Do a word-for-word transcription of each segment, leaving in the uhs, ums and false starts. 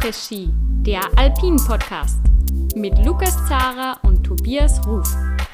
Après-Ski, der Alpin-Podcast mit Lukas Zara und Tobias Ruf.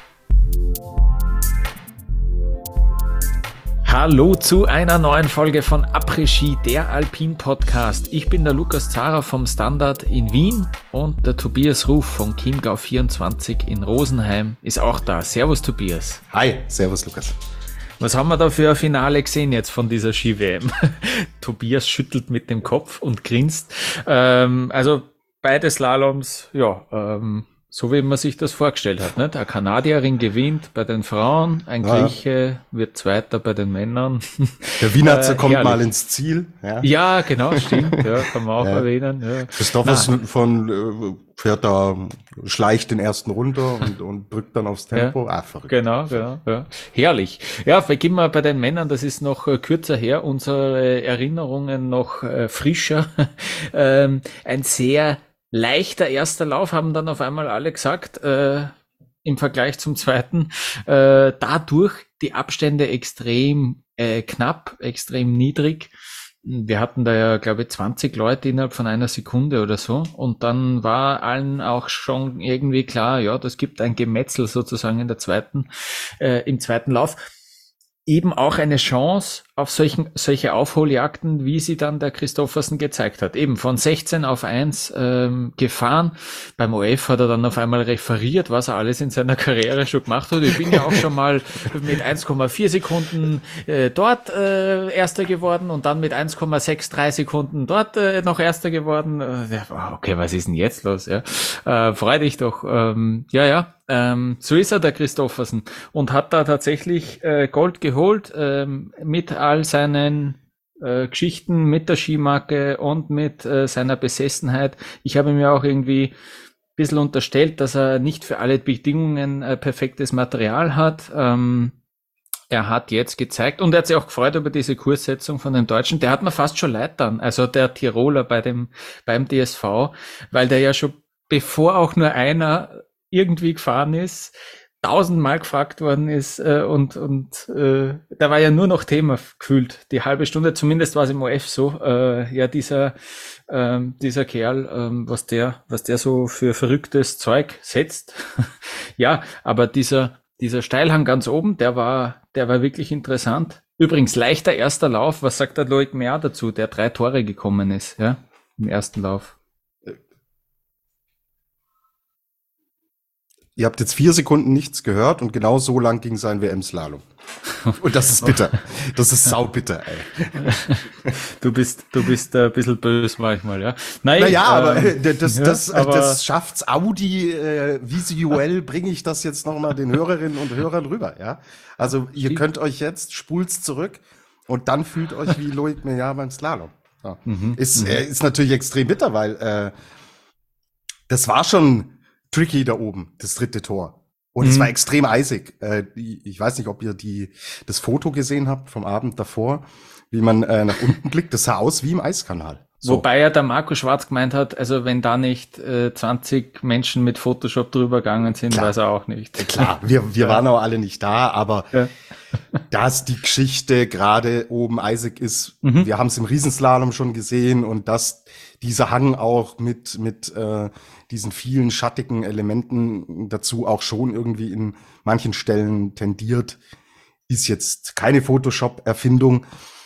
Hallo zu einer neuen Folge von Après-Ski, der Alpin-Podcast. Ich bin der Lukas Zara vom Standard in Wien und der Tobias Ruf von Chiemgau vierundzwanzig in Rosenheim ist auch da. Servus Tobias. Hi, servus Lukas. Was haben wir da für ein Finale gesehen jetzt von dieser Ski-W M? Tobias schüttelt mit dem Kopf und grinst. Ähm, also beide Slaloms, ja, ähm, so wie man sich das vorgestellt hat. Nicht? Eine Kanadierin gewinnt bei den Frauen, ein ja. Grieche wird Zweiter bei den Männern. Der Wiener äh, kommt herrlich. mal ins Ziel. Ja, ja genau, stimmt. Ja, kann man auch ja. erwähnen. Ja. Christophersen von äh, fährt da, schleicht den ersten runter und, und drückt dann aufs Tempo. Ja, ah, verrückt. Genau, genau. Ja. Herrlich. Ja, beginnen wir bei den Männern. Das ist noch äh, kürzer her. Unsere Erinnerungen noch äh, frischer. ähm, ein sehr leichter erster Lauf, haben dann auf einmal alle gesagt, äh, im Vergleich zum zweiten. Äh, dadurch die Abstände extrem äh, knapp, extrem niedrig. Wir hatten da ja, glaube ich, zwanzig Leute innerhalb von einer Sekunde oder so. Und dann war allen auch schon irgendwie klar, ja, das gibt ein Gemetzel sozusagen in der zweiten, äh, im zweiten Lauf. Eben auch eine Chance auf solchen, solche Aufholjagden, wie sie dann der Christophersen gezeigt hat. Eben von sechzehn auf eins ähm, gefahren. Beim O F hat er dann auf einmal referiert, was er alles in seiner Karriere schon gemacht hat. Ich bin ja auch schon mal mit eins Komma vier Sekunden äh, dort äh, Erster geworden und dann mit eins Komma dreiundsechzig Sekunden dort äh, noch Erster geworden. Äh, okay, was ist denn jetzt los? Ja, äh, freu dich doch. Ähm, ja, ja. Ähm, so ist er, der Christophersen, und hat da tatsächlich äh, Gold geholt ähm, mit all seinen äh, Geschichten, mit der Skimarke und mit äh, seiner Besessenheit. Ich habe mir auch irgendwie ein bisschen unterstellt, dass er nicht für alle Bedingungen äh, perfektes Material hat. Ähm, er hat jetzt gezeigt, und er hat sich auch gefreut über diese Kurssetzung von den Deutschen. Der hat mir fast schon leid dann, also der Tiroler bei dem beim D S V, weil der ja schon, bevor auch nur einer irgendwie gefahren ist, tausendmal gefragt worden ist äh, und und äh, da war ja nur noch Thema gefühlt, die halbe Stunde, zumindest war es im O F so, äh, ja dieser ähm, dieser Kerl, ähm, was der was der so für verrücktes Zeug setzt, ja, aber dieser dieser Steilhang ganz oben, der war der war wirklich interessant. Übrigens leichter erster Lauf, was sagt der Loic Meillard dazu, der drei Tore gekommen ist, ja, im ersten Lauf. Ihr habt jetzt vier Sekunden nichts gehört und genau so lang ging sein W M-Slalom. Und das ist bitter. Das ist saubitter, ey. Du bist, du bist ein bisschen böse manchmal, ja. Nein, naja, ähm, aber das, das, ja, das, aber das schafft's Audi, äh, visuell bringe ich das jetzt nochmal den Hörerinnen und Hörern rüber, ja. Also ihr könnt euch jetzt, spult's zurück und dann fühlt euch wie Loic Meillard beim Slalom. Ja. Mhm, ist, äh, ist natürlich extrem bitter, weil äh, das war schon tricky da oben, das dritte Tor. Und mhm. es war extrem eisig. Äh, ich weiß nicht, ob ihr die das Foto gesehen habt vom Abend davor, wie man äh, nach unten blickt. Das sah aus wie im Eiskanal. So. Wobei ja der Marco Schwarz gemeint hat, also wenn da nicht äh, zwanzig Menschen mit Photoshop drüber gegangen sind, klar. weiß er auch nicht. Klar, wir wir ja. waren auch alle nicht da, aber ja. dass die Geschichte gerade oben eisig ist, mhm. wir haben es im Riesenslalom schon gesehen, und dass dieser Hang auch mit mit äh, diesen vielen schattigen Elementen dazu auch schon irgendwie in manchen Stellen tendiert, ist jetzt keine Photoshop-Erfindung.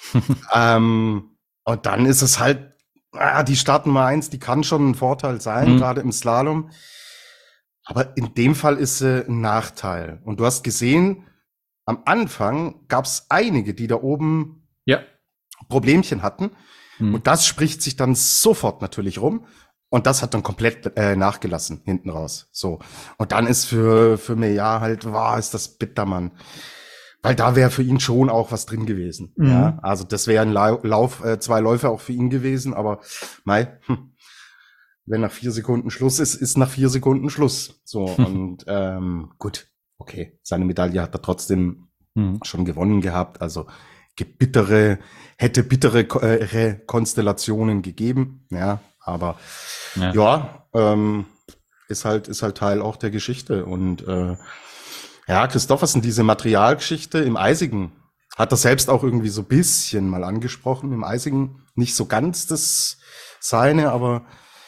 ähm, und dann ist es halt, ah, die Startnummer eins, die kann schon ein Vorteil sein, mhm. gerade im Slalom. Aber in dem Fall ist sie ein Nachteil. Und du hast gesehen, am Anfang gab es einige, die da oben ja. Problemchen hatten. Mhm. Und das spricht sich dann sofort natürlich rum. Und das hat dann komplett äh, nachgelassen, hinten raus. So. Und dann ist für, für Meillard halt, wow, ist das bitter, Mann. Weil da wäre für ihn schon auch was drin gewesen. Mhm. Ja, also das wäre ein La- Lauf, äh, zwei Läufe auch für ihn gewesen. Aber, mei, hm, wenn nach vier Sekunden Schluss ist, ist nach vier Sekunden Schluss. So, und ähm, gut, okay. Seine Medaille hat er trotzdem mhm. schon gewonnen gehabt. Also gibt bittere, hätte bittere äh, Konstellationen gegeben. Ja, aber ja, ja ähm, ist halt ist halt Teil auch der Geschichte. Und äh, ja, Christophersen, diese Materialgeschichte im Eisigen hat er selbst auch irgendwie so ein bisschen mal angesprochen. Im Eisigen nicht so ganz das seine, aber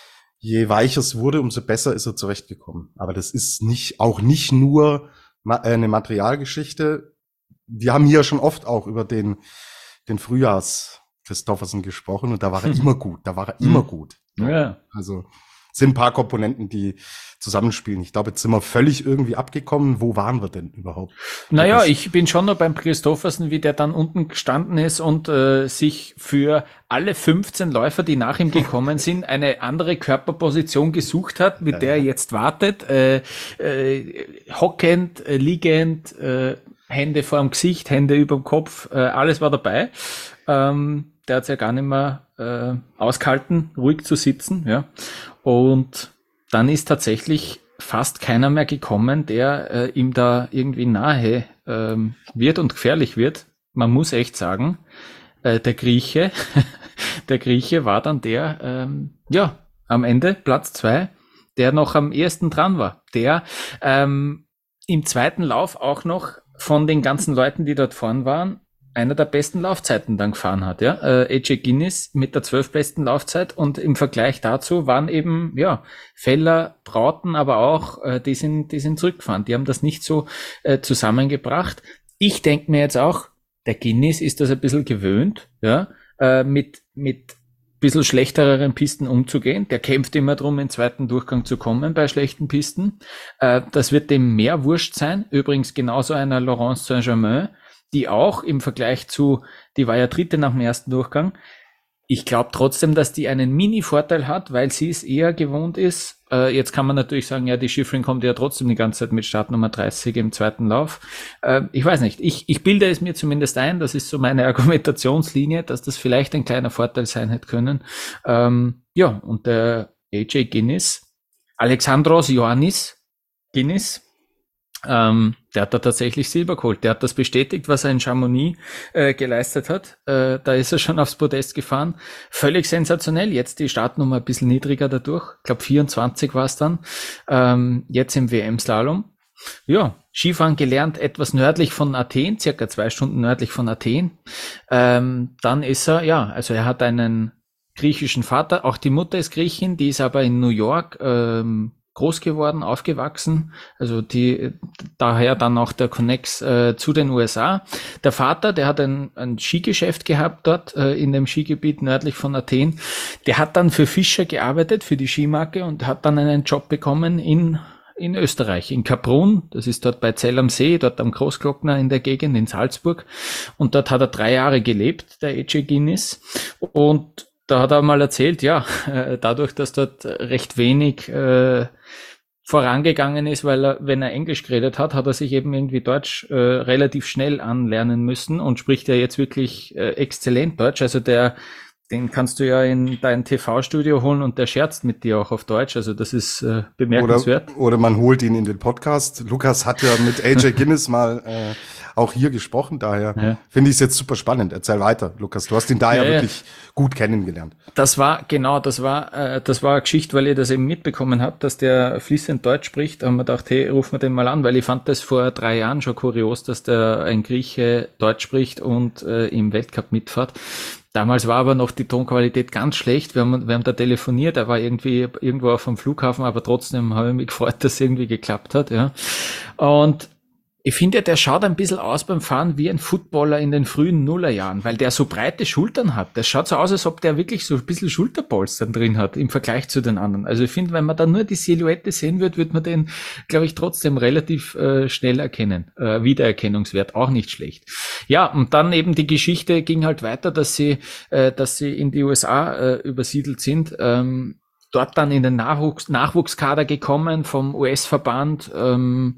je weicher es wurde, umso besser ist er zurechtgekommen. Aber das ist nicht, auch nicht nur ma- äh, eine Materialgeschichte. Wir haben hier schon oft auch über den, den Frühjahrs Christoffersen gesprochen und da war er immer gut, da war er immer gut. Ja. Also sind ein paar Komponenten, die zusammenspielen. Ich glaube, jetzt sind wir völlig irgendwie abgekommen. Wo waren wir denn überhaupt? Naja, Das- ich bin schon noch beim Christoffersen, wie der dann unten gestanden ist und äh, sich für alle fünfzehn Läufer, die nach ihm gekommen sind, eine andere Körperposition gesucht hat, mit Ja, der er ja. jetzt wartet. Äh, äh, hockend, äh, liegend, äh, Hände vor dem Gesicht, Hände über dem Kopf, äh, alles war dabei. Ähm, der hat's ja gar nicht mehr äh, ausgehalten, ruhig zu sitzen. Ja. Und dann ist tatsächlich fast keiner mehr gekommen, der äh, ihm da irgendwie nahe ähm, wird und gefährlich wird. Man muss echt sagen, äh, der Grieche, der Grieche war dann der, ähm, ja, am Ende Platz zwei, der noch am ehesten dran war, der ähm, im zweiten Lauf auch noch von den ganzen Leuten, die dort vorn waren, einer der besten Laufzeiten dann gefahren hat, ja. Äh, A J Guinness mit der zwölfbesten Laufzeit und im Vergleich dazu waren eben, ja, Feller, Brauten, aber auch, äh, die sind, die sind zurückgefahren. Die haben das nicht so äh, zusammengebracht. Ich denke mir jetzt auch, der Guinness ist das ein bisschen gewöhnt, ja, äh, mit, mit bisschen schlechteren Pisten umzugehen. Der kämpft immer drum, in den zweiten Durchgang zu kommen bei schlechten Pisten. Äh, das wird dem mehr wurscht sein. Übrigens genauso einer Laurence Saint-Germain, die auch im Vergleich zu, die war ja dritte nach dem ersten Durchgang. Ich glaube trotzdem, dass die einen Mini-Vorteil hat, weil sie es eher gewohnt ist. Äh, jetzt kann man natürlich sagen, ja, die Schifrin kommt ja trotzdem die ganze Zeit mit Startnummer dreißig im zweiten Lauf. Äh, ich weiß nicht. Ich, ich bilde es mir zumindest ein, das ist so meine Argumentationslinie, dass das vielleicht ein kleiner Vorteil sein hätte können. Ähm, ja, und der A J Guinness, Alexandros Ioannis Guinness, Ähm, der hat da tatsächlich Silber geholt. Der hat das bestätigt, was er in Chamonix äh, geleistet hat. Äh, da ist er schon aufs Podest gefahren. Völlig sensationell. Jetzt die Startnummer ein bisschen niedriger dadurch. Ich glaube vierundzwanzig war es dann. Ähm, jetzt im W M-Slalom. Ja, Skifahren gelernt, etwas nördlich von Athen, circa zwei Stunden nördlich von Athen. Ähm, dann ist er, ja, also er hat einen griechischen Vater. Auch die Mutter ist Griechin, die ist aber in New York ähm, groß geworden, aufgewachsen, also die daher dann auch der Connex äh, zu den U S A. Der Vater, der hat ein, ein Skigeschäft gehabt dort äh, in dem Skigebiet nördlich von Athen. Der hat dann für Fischer gearbeitet, für die Skimarke und hat dann einen Job bekommen in in Österreich, in Kaprun, das ist dort bei Zell am See, dort am Großglockner in der Gegend, in Salzburg. Und dort hat er drei Jahre gelebt, der A J Guinness. Und da hat er mal erzählt, ja, äh, dadurch, dass dort recht wenig äh, vorangegangen ist, weil er, wenn er Englisch geredet hat, hat er sich eben irgendwie Deutsch äh, relativ schnell anlernen müssen und spricht ja jetzt wirklich äh, exzellent Deutsch. Also der, den kannst du ja in dein T V-Studio holen und der scherzt mit dir auch auf Deutsch. Also das ist äh, bemerkenswert. Oder, oder man holt ihn in den Podcast. Lukas hat ja mit A J Guinness mal äh, auch hier gesprochen, daher Ja. finde ich es jetzt super spannend. Erzähl weiter, Lukas. Du hast ihn da ja, Ja, ja. wirklich gut kennengelernt. Das war, genau, das war, äh, das war eine Geschichte, weil ihr das eben mitbekommen habt, dass der fließend Deutsch spricht. Da haben wir gedacht, hey, rufen wir den mal an, weil ich fand das vor drei Jahren schon kurios, dass der ein Grieche Deutsch spricht und äh, im Weltcup mitfährt. Damals war aber noch die Tonqualität ganz schlecht. Wir haben, wir haben da telefoniert, er war irgendwie irgendwo auf dem Flughafen, aber trotzdem habe ich mich gefreut, dass es irgendwie geklappt hat, ja. Und ich finde, der schaut ein bisschen aus beim Fahren wie ein Footballer in den frühen Nullerjahren, weil der so breite Schultern hat. Das schaut so aus, als ob der wirklich so ein bisschen Schulterpolstern drin hat im Vergleich zu den anderen. Also ich finde, wenn man da nur die Silhouette sehen wird, wird man den, glaube ich, trotzdem relativ äh, schnell erkennen. Äh, Wiedererkennungswert, auch nicht schlecht. Ja, und dann eben die Geschichte ging halt weiter, dass sie, äh, dass sie in die U S A äh, übersiedelt sind. Ähm, dort dann in den Nachwuchs, Nachwuchskader gekommen vom U S-Verband. Ähm,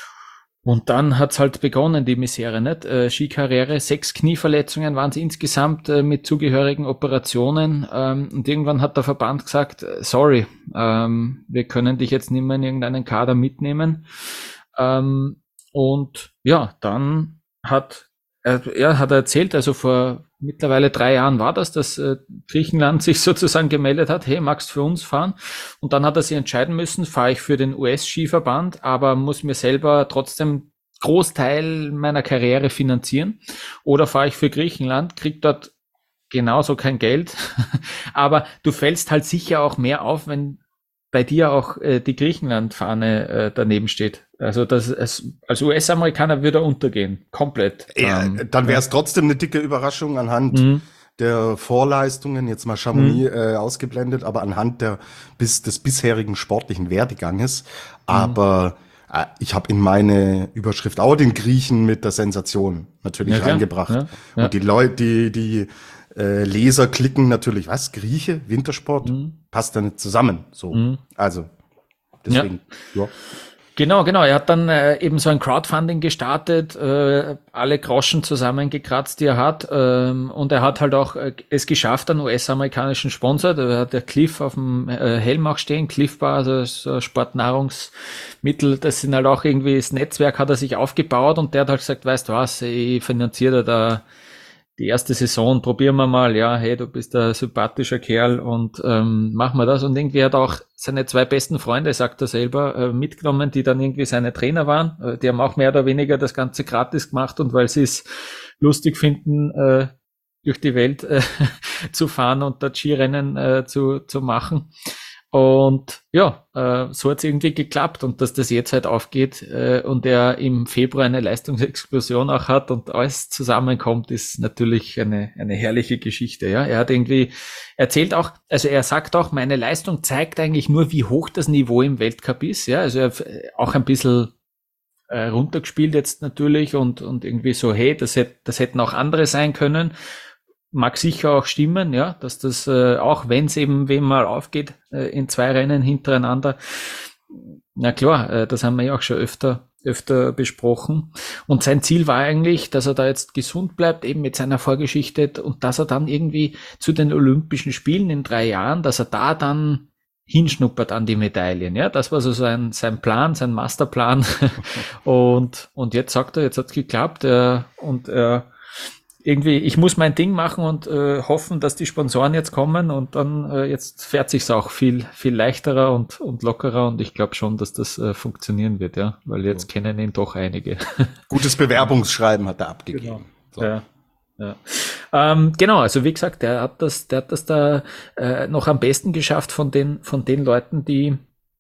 Und dann hat's halt begonnen, die Misere, nicht? Äh, Skikarriere, sechs Knieverletzungen waren es insgesamt äh, mit zugehörigen Operationen. Ähm, und irgendwann hat der Verband gesagt, äh, sorry, ähm, wir können dich jetzt nicht mehr in irgendeinen Kader mitnehmen. Ähm, und ja, dann hat er, er hat erzählt, also vor mittlerweile drei Jahren war das, dass äh, Griechenland sich sozusagen gemeldet hat, hey, magst du für uns fahren? Und dann hat er sich entscheiden müssen, fahre ich für den U S-Skiverband, aber muss mir selber trotzdem Großteil meiner Karriere finanzieren, oder fahre ich für Griechenland, krieg dort genauso kein Geld, aber du fällst halt sicher auch mehr auf, wenn bei dir auch äh, die Griechenland-Fahne äh, daneben steht. Also das es, als U S-Amerikaner würde er untergehen, komplett. Ja, ähm, dann wäre es trotzdem eine dicke Überraschung anhand mhm. der Vorleistungen, jetzt mal Chamonix mhm. äh, ausgeblendet, aber anhand der bis des bisherigen sportlichen Werdeganges. Aber mhm. äh, ich habe in meine Überschrift auch den Griechen mit der Sensation natürlich ja, reingebracht. Ja, ja. Und die Leute, die die äh, Leser klicken natürlich, was, Grieche, Wintersport, mhm. passt da nicht zusammen. So, mhm. also deswegen, ja. ja. Genau, genau. Er hat dann äh, eben so ein Crowdfunding gestartet, äh, alle Groschen zusammengekratzt, die er hat, ähm, und er hat halt auch äh, es geschafft, einen U S-amerikanischen Sponsor, da hat der Cliff auf dem äh, Helm auch stehen, Cliff Bar, also so Sportnahrungsmittel, das sind halt auch irgendwie, das Netzwerk hat er sich aufgebaut und der hat halt gesagt, weißt du was, ich finanziere da die erste Saison, probieren wir mal, ja, hey, du bist ein sympathischer Kerl und ähm, machen wir das. Und irgendwie hat er auch seine zwei besten Freunde, sagt er selber, äh, mitgenommen, die dann irgendwie seine Trainer waren. Äh, die haben auch mehr oder weniger das Ganze gratis gemacht und weil sie es lustig finden, äh, durch die Welt äh, zu fahren und da Skirennen äh, zu, zu machen. Und ja, äh, so hat es irgendwie geklappt und dass das jetzt halt aufgeht äh, und er im Februar eine Leistungsexplosion auch hat und alles zusammenkommt, ist natürlich eine eine herrliche Geschichte. Ja, er hat irgendwie erzählt auch, also er sagt auch, meine Leistung zeigt eigentlich nur, wie hoch das Niveau im Weltcup ist. Ja, also er auch ein bisschen äh, runtergespielt jetzt natürlich und und irgendwie so, hey, das hätte das hätten auch andere sein können. Mag sicher auch stimmen, ja, dass das, äh, auch wenn es eben wem mal aufgeht, äh, in zwei Rennen hintereinander, na klar, äh, das haben wir ja auch schon öfter, öfter besprochen. Und sein Ziel war eigentlich, dass er da jetzt gesund bleibt, eben mit seiner Vorgeschichte und dass er dann irgendwie zu den Olympischen Spielen in drei Jahren, dass er da dann hinschnuppert an die Medaillen, ja, das war so sein, sein Plan, sein Masterplan. und, und jetzt sagt er, jetzt hat's geklappt, äh, und, äh, irgendwie, ich muss mein Ding machen und äh, hoffen, dass die Sponsoren jetzt kommen und dann äh, jetzt fährt sich's auch viel viel leichterer und und lockerer und ich glaube schon, dass das äh, funktionieren wird, ja, weil jetzt ja. kennen ihn doch einige. Gutes Bewerbungsschreiben hat er abgegeben. Genau. So. Ja. Ja. Ähm, genau, also wie gesagt, der hat das, der hat das da äh, noch am besten geschafft von den von den Leuten, die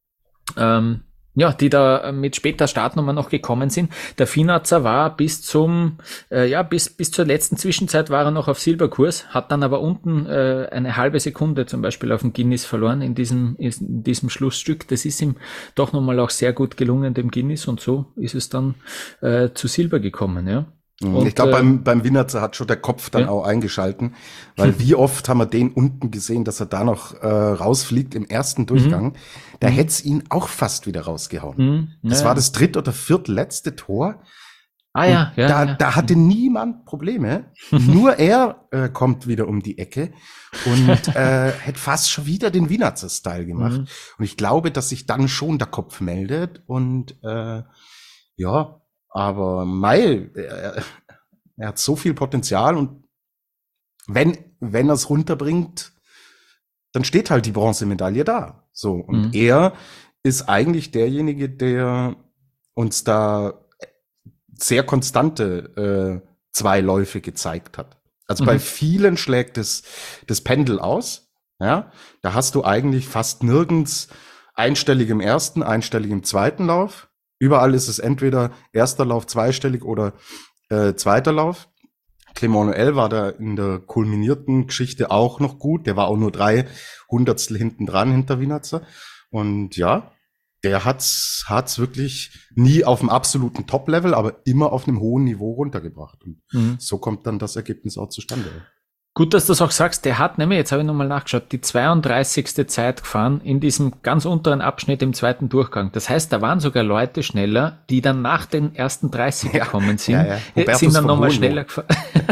ähm, ja, die da mit später Startnummer noch gekommen sind. Der Finazzer war bis zum, äh, ja, bis bis zur letzten Zwischenzeit war er noch auf Silberkurs, hat dann aber unten äh, eine halbe Sekunde zum Beispiel auf dem Guinness verloren in diesem in diesem Schlussstück. Das ist ihm doch nochmal auch sehr gut gelungen, dem Guinness, und so ist es dann äh, zu Silber gekommen, ja. Und, ich glaube, äh, beim, beim Winnerzer hat schon der Kopf dann ja. auch eingeschalten, weil wie oft haben wir den unten gesehen, dass er da noch äh, rausfliegt im ersten Durchgang. Mhm. Da mhm. hätte es ihn auch fast wieder rausgehauen. Mhm. Ja, das war das dritt- oder viertletzte Tor. Ah ja, ja, da, ja. da hatte niemand Probleme. Nur er äh, kommt wieder um die Ecke und äh, hätte fast schon wieder den Winnerzer-Style gemacht. Mhm. Und ich glaube, dass sich dann schon der Kopf meldet und äh, ja, aber Mai, er, er hat so viel Potenzial und wenn, wenn er es runterbringt, dann steht halt die Bronzemedaille da. So. Und mhm. er ist eigentlich derjenige, der uns da sehr konstante äh, zwei Läufe gezeigt hat. Also mhm. bei vielen schlägt das, das Pendel aus. Ja, da hast du eigentlich fast nirgends einstellig im ersten, einstellig im zweiten Lauf. Überall ist es entweder erster Lauf zweistellig oder äh, zweiter Lauf. Clement Noël war da in der kulminierten Geschichte auch noch gut. Der war auch nur drei Hundertstel hinten dran hinter Winazzer. Und ja, der hat's, hat's wirklich nie auf dem absoluten Top-Level, aber immer auf einem hohen Niveau runtergebracht. Und mhm. so kommt dann das Ergebnis auch zustande. Gut, dass du das auch sagst. Der hat nämlich, jetzt habe ich nochmal nachgeschaut, die zweiunddreißigste Zeit gefahren in diesem ganz unteren Abschnitt im zweiten Durchgang. Das heißt, da waren sogar Leute schneller, die dann nach den ersten dreißig ja, gekommen sind, ja, ja. sind dann nochmal schneller gefahren.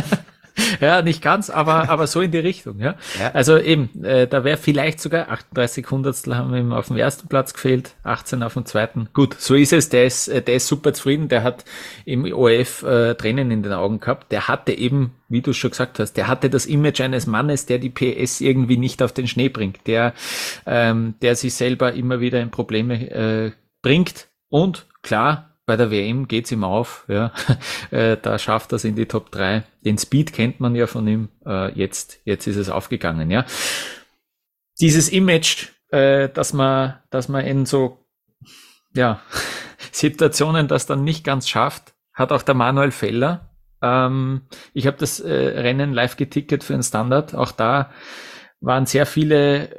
Ja, nicht ganz, aber aber so in die Richtung, ja. ja. Also eben, äh, da wäre vielleicht sogar achtunddreißig Hundertstel haben ihm auf dem ersten Platz gefehlt, achtzehn auf dem zweiten. Gut, so ist es. Der ist, äh, der ist super zufrieden. Der hat im O R F äh, Tränen in den Augen gehabt. Der hatte eben, wie du schon gesagt hast, der hatte das Image eines Mannes, der die P S irgendwie nicht auf den Schnee bringt, der, ähm, der sich selber immer wieder in Probleme äh, bringt. Und klar, bei der W M geht's ihm auf, ja, äh, da schafft er es in die Top drei. Den Speed kennt man ja von ihm, äh, jetzt, jetzt ist es aufgegangen, ja. Dieses Image äh, dass man, dass man in so, ja, Situationen das dann nicht ganz schafft, hat auch der Manuel Feller. Ähm, ich habe das äh, Rennen live geticket für den Standard. Auch da waren sehr viele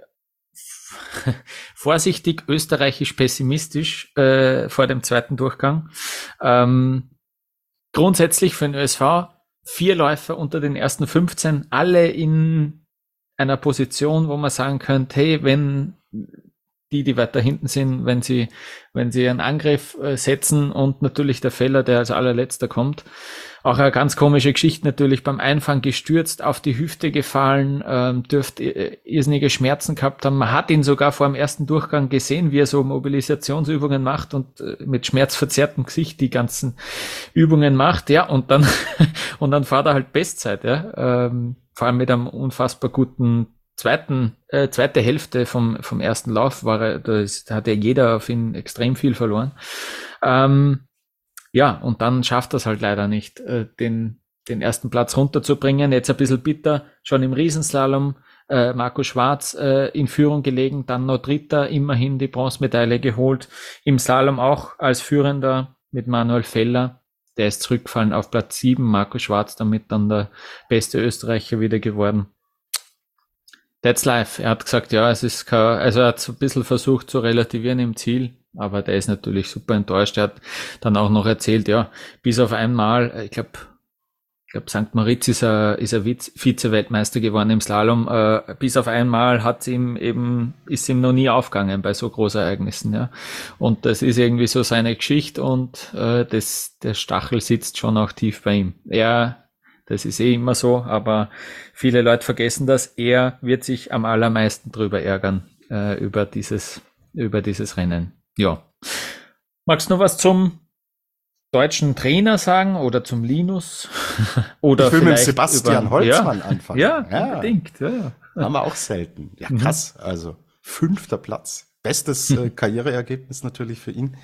vorsichtig österreichisch pessimistisch äh, vor dem zweiten Durchgang. Ähm, grundsätzlich für den Ö S V vier Läufer unter den ersten fünfzehn, alle in einer Position, wo man sagen könnte, hey, wenn die, die weiter hinten sind, wenn sie, wenn sie einen Angriff äh, setzen und natürlich der Feller, der als allerletzter kommt. Auch eine ganz komische Geschichte natürlich, beim Einfahren gestürzt, auf die Hüfte gefallen, ähm, dürfte äh, irrsinnige Schmerzen gehabt haben. Man hat ihn sogar vor dem ersten Durchgang gesehen, wie er so Mobilisationsübungen macht und äh, mit schmerzverzerrtem Gesicht die ganzen Übungen macht, ja, und dann, und dann fährt er halt Bestzeit, ja, ähm, vor allem mit einem unfassbar guten zweiten, äh, zweite Hälfte vom, vom ersten Lauf war er, da, ist, da hat ja jeder auf ihn extrem viel verloren. Ähm, ja, und dann schafft er es halt leider nicht, äh, den, den ersten Platz runterzubringen. Jetzt ein bisschen bitter, schon im Riesenslalom, äh, Marco Schwarz äh, in Führung gelegen, dann noch Dritter, immerhin die Bronzemedaille geholt. Im Slalom auch als Führender mit Manuel Feller, der ist zurückgefallen auf Platz sieben, Marco Schwarz damit dann der beste Österreicher wieder geworden. That's life. Er hat gesagt, ja, es ist kein, also er hat ein bisschen versucht zu relativieren im Ziel, aber der ist natürlich super enttäuscht. Er hat dann auch noch erzählt, ja, bis auf einmal, ich glaube, ich glaube, Sankt Moritz ist er, ist er Vize-Weltmeister geworden im Slalom, äh, bis auf einmal hat ihm eben, ist ihm noch nie aufgegangen bei so Großereignissen, ja. Und das ist irgendwie so seine Geschichte und äh, das, der Stachel sitzt schon auch tief bei ihm. Er Das ist eh immer so, aber viele Leute vergessen das. Er wird sich am allermeisten drüber ärgern, äh, über dieses, über dieses Rennen. Ja. Magst du noch was zum deutschen Trainer sagen oder zum Linus? Oder ich will mit vielleicht Sebastian über, Holzmann ja, anfangen. Ja, ja, unbedingt. Ja. Haben wir auch selten. Ja, krass. Also fünfter Platz. Bestes äh, Karriereergebnis natürlich für ihn.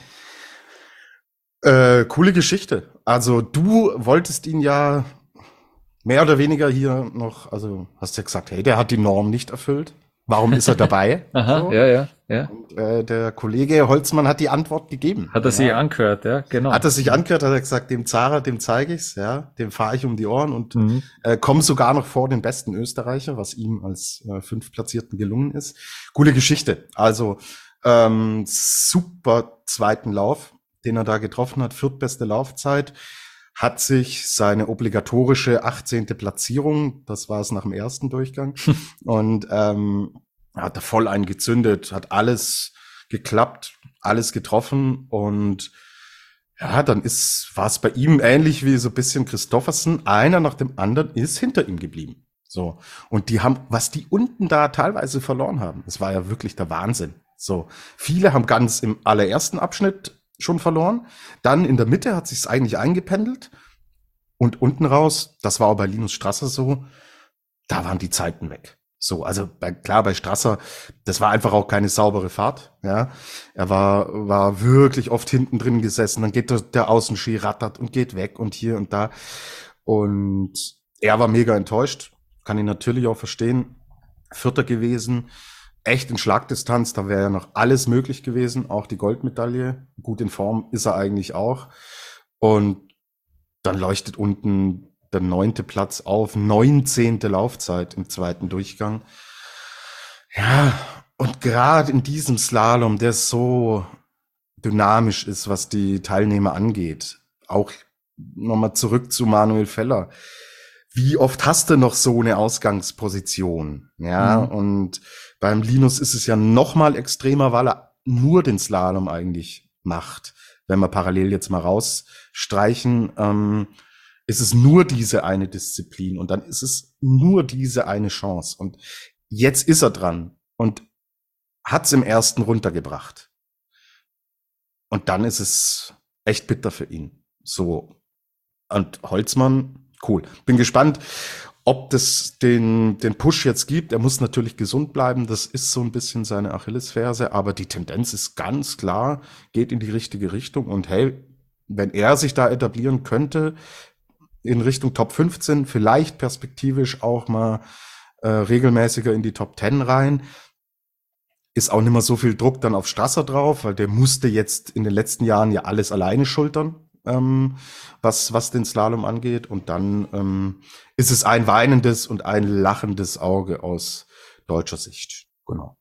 Äh, coole Geschichte. Also du wolltest ihn ja mehr oder weniger hier noch, also hast ja gesagt, hey, der hat die Norm nicht erfüllt. Warum ist er dabei? Aha, so. ja, ja, ja. Und, äh, der Kollege Holzmann hat die Antwort gegeben. Hat er ja. sich angehört, ja, genau. Hat er sich angehört, hat er gesagt, dem Zara, dem zeige ich's, ja, dem fahre ich um die Ohren und Mhm. äh, komme sogar noch vor den besten Österreicher, was ihm als äh, Fünftplatzierten gelungen ist. Coole Geschichte. Also ähm, super zweiten Lauf, den er da getroffen hat, viertbeste Laufzeit. Hat sich seine obligatorische achtzehnte Platzierung, das war es nach dem ersten Durchgang, und ähm, hat er voll eingezündet, hat alles geklappt, alles getroffen und ja, dann ist war es bei ihm ähnlich wie so ein bisschen Christoffersen, einer nach dem anderen ist hinter ihm geblieben. So, und die haben, was die unten da teilweise verloren haben, das war ja wirklich der Wahnsinn. So, viele haben ganz im allerersten Abschnitt schon verloren. Dann in der Mitte hat sich's eigentlich eingependelt und unten raus, das war auch bei Linus Strasser so, da waren die Zeiten weg. So, also bei, klar bei Strasser, das war einfach auch keine saubere Fahrt. Ja, er war war wirklich oft hinten drin gesessen. Dann geht der, der Außenski rattert und geht weg und hier und da. Und er war mega enttäuscht. Kann ihn natürlich auch verstehen. Vierter gewesen. Echt in Schlagdistanz, da wäre ja noch alles möglich gewesen, auch die Goldmedaille. Gut in Form ist er eigentlich auch. Und dann leuchtet unten der neunte Platz auf, neunzehnte Laufzeit im zweiten Durchgang. Ja, und gerade in diesem Slalom, der so dynamisch ist, was die Teilnehmer angeht, auch nochmal zurück zu Manuel Feller. Wie oft hast du noch so eine Ausgangsposition? Ja, mhm. Und beim Linus ist es ja noch mal extremer, weil er nur den Slalom eigentlich macht. Wenn wir parallel jetzt mal rausstreichen, ähm, ist es nur diese eine Disziplin und dann ist es nur diese eine Chance. Und jetzt ist er dran und hat's im ersten runtergebracht. Und dann ist es echt bitter für ihn. So. Und Holzmann, cool. Bin gespannt, ob das den, den Push jetzt gibt. Er muss natürlich gesund bleiben. Das ist so ein bisschen seine Achillesferse. Aber die Tendenz ist ganz klar, geht in die richtige Richtung. Und hey, wenn er sich da etablieren könnte, in Richtung Top fünfzehn, vielleicht perspektivisch auch mal äh, regelmäßiger in die Top zehn rein, ist auch nicht mehr so viel Druck dann auf Strasser drauf, weil der musste jetzt in den letzten Jahren ja alles alleine schultern, ähm, was, was den Slalom angeht. Und dann ähm, ist es ein weinendes und ein lachendes Auge aus deutscher Sicht. Genau.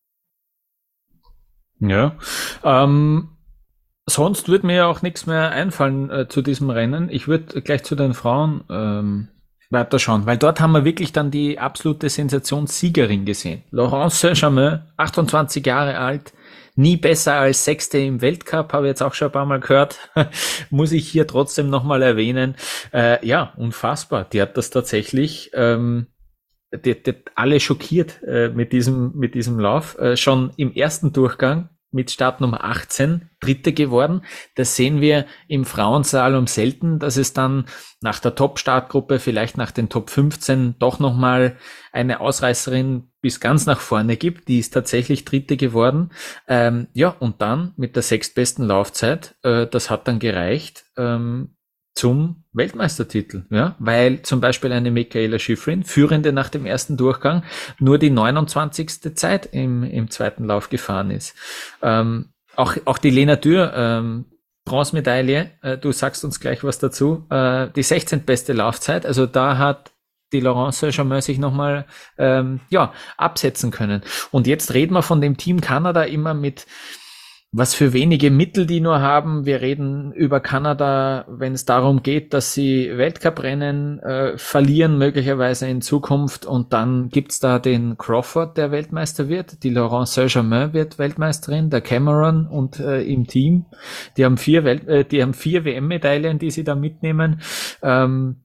Ja, ähm, sonst würde mir ja auch nichts mehr einfallen äh, zu diesem Rennen. Ich würde gleich zu den Frauen ähm, weiterschauen, weil dort haben wir wirklich dann die absolute Sensationssiegerin gesehen. Laurence Saint-Germain, achtundzwanzig Jahre alt, nie besser als Sechste im Weltcup, habe ich jetzt auch schon ein paar Mal gehört, muss ich hier trotzdem nochmal erwähnen. Äh, ja, unfassbar, die hat das tatsächlich... Ähm, Die, die alle schockiert äh, mit diesem mit diesem Lauf. Äh, schon im ersten Durchgang mit Startnummer achtzehn Dritte geworden. Das sehen wir im Frauenslalom selten, dass es dann nach der Top-Startgruppe, vielleicht nach den Top fünfzehn, doch nochmal eine Ausreißerin bis ganz nach vorne gibt. Die ist tatsächlich Dritte geworden. Ähm, ja, und dann mit der sechstbesten Laufzeit, äh, das hat dann gereicht, ähm, zum Weltmeistertitel, ja, weil zum Beispiel eine Michaela Schifrin, Führende nach dem ersten Durchgang, nur die neunundzwanzigste Zeit im, im zweiten Lauf gefahren ist. Ähm, auch, auch die Lena Dürr, ähm, Bronzemedaille, äh, du sagst uns gleich was dazu, äh, die sechzehnte Laufzeit, also da hat die Laurence Saint-Germain sich nochmal ähm, ja, absetzen können. Und jetzt reden wir von dem Team Kanada immer mit was für wenige Mittel die nur haben. Wir reden über Kanada, wenn es darum geht, dass sie Weltcuprennen äh, verlieren, möglicherweise in Zukunft. Und dann gibt's da den Crawford, der Weltmeister wird. Die Laurence Saint-Germain wird Weltmeisterin, der Cameron und äh, im Team. Die haben vier Welt äh, die haben vier W M-Medaillen, die sie da mitnehmen. Ähm,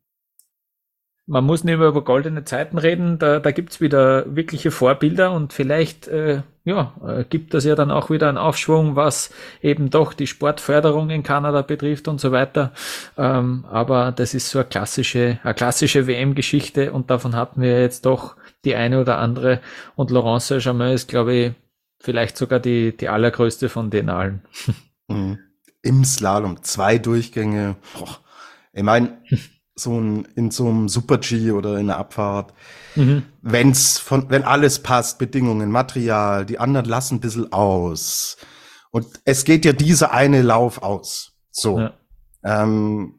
Man muss nicht mehr über goldene Zeiten reden, da, da gibt's wieder wirkliche Vorbilder und vielleicht äh, ja, äh, gibt das ja dann auch wieder einen Aufschwung, was eben doch die Sportförderung in Kanada betrifft und so weiter. Ähm, aber das ist so eine klassische, eine klassische W M-Geschichte und davon hatten wir jetzt doch die eine oder andere. Und Laurence Saint-Germain ist, glaube ich, vielleicht sogar die, die allergrößte von den allen. Mhm. Im Slalom, zwei Durchgänge. Boah. Ich meine, so ein, in so einem Super-G oder in der Abfahrt, mhm. wenn's von, wenn alles passt, Bedingungen, Material, die anderen lassen ein bisschen aus. Und es geht ja dieser eine Lauf aus. So. Ja. Ähm,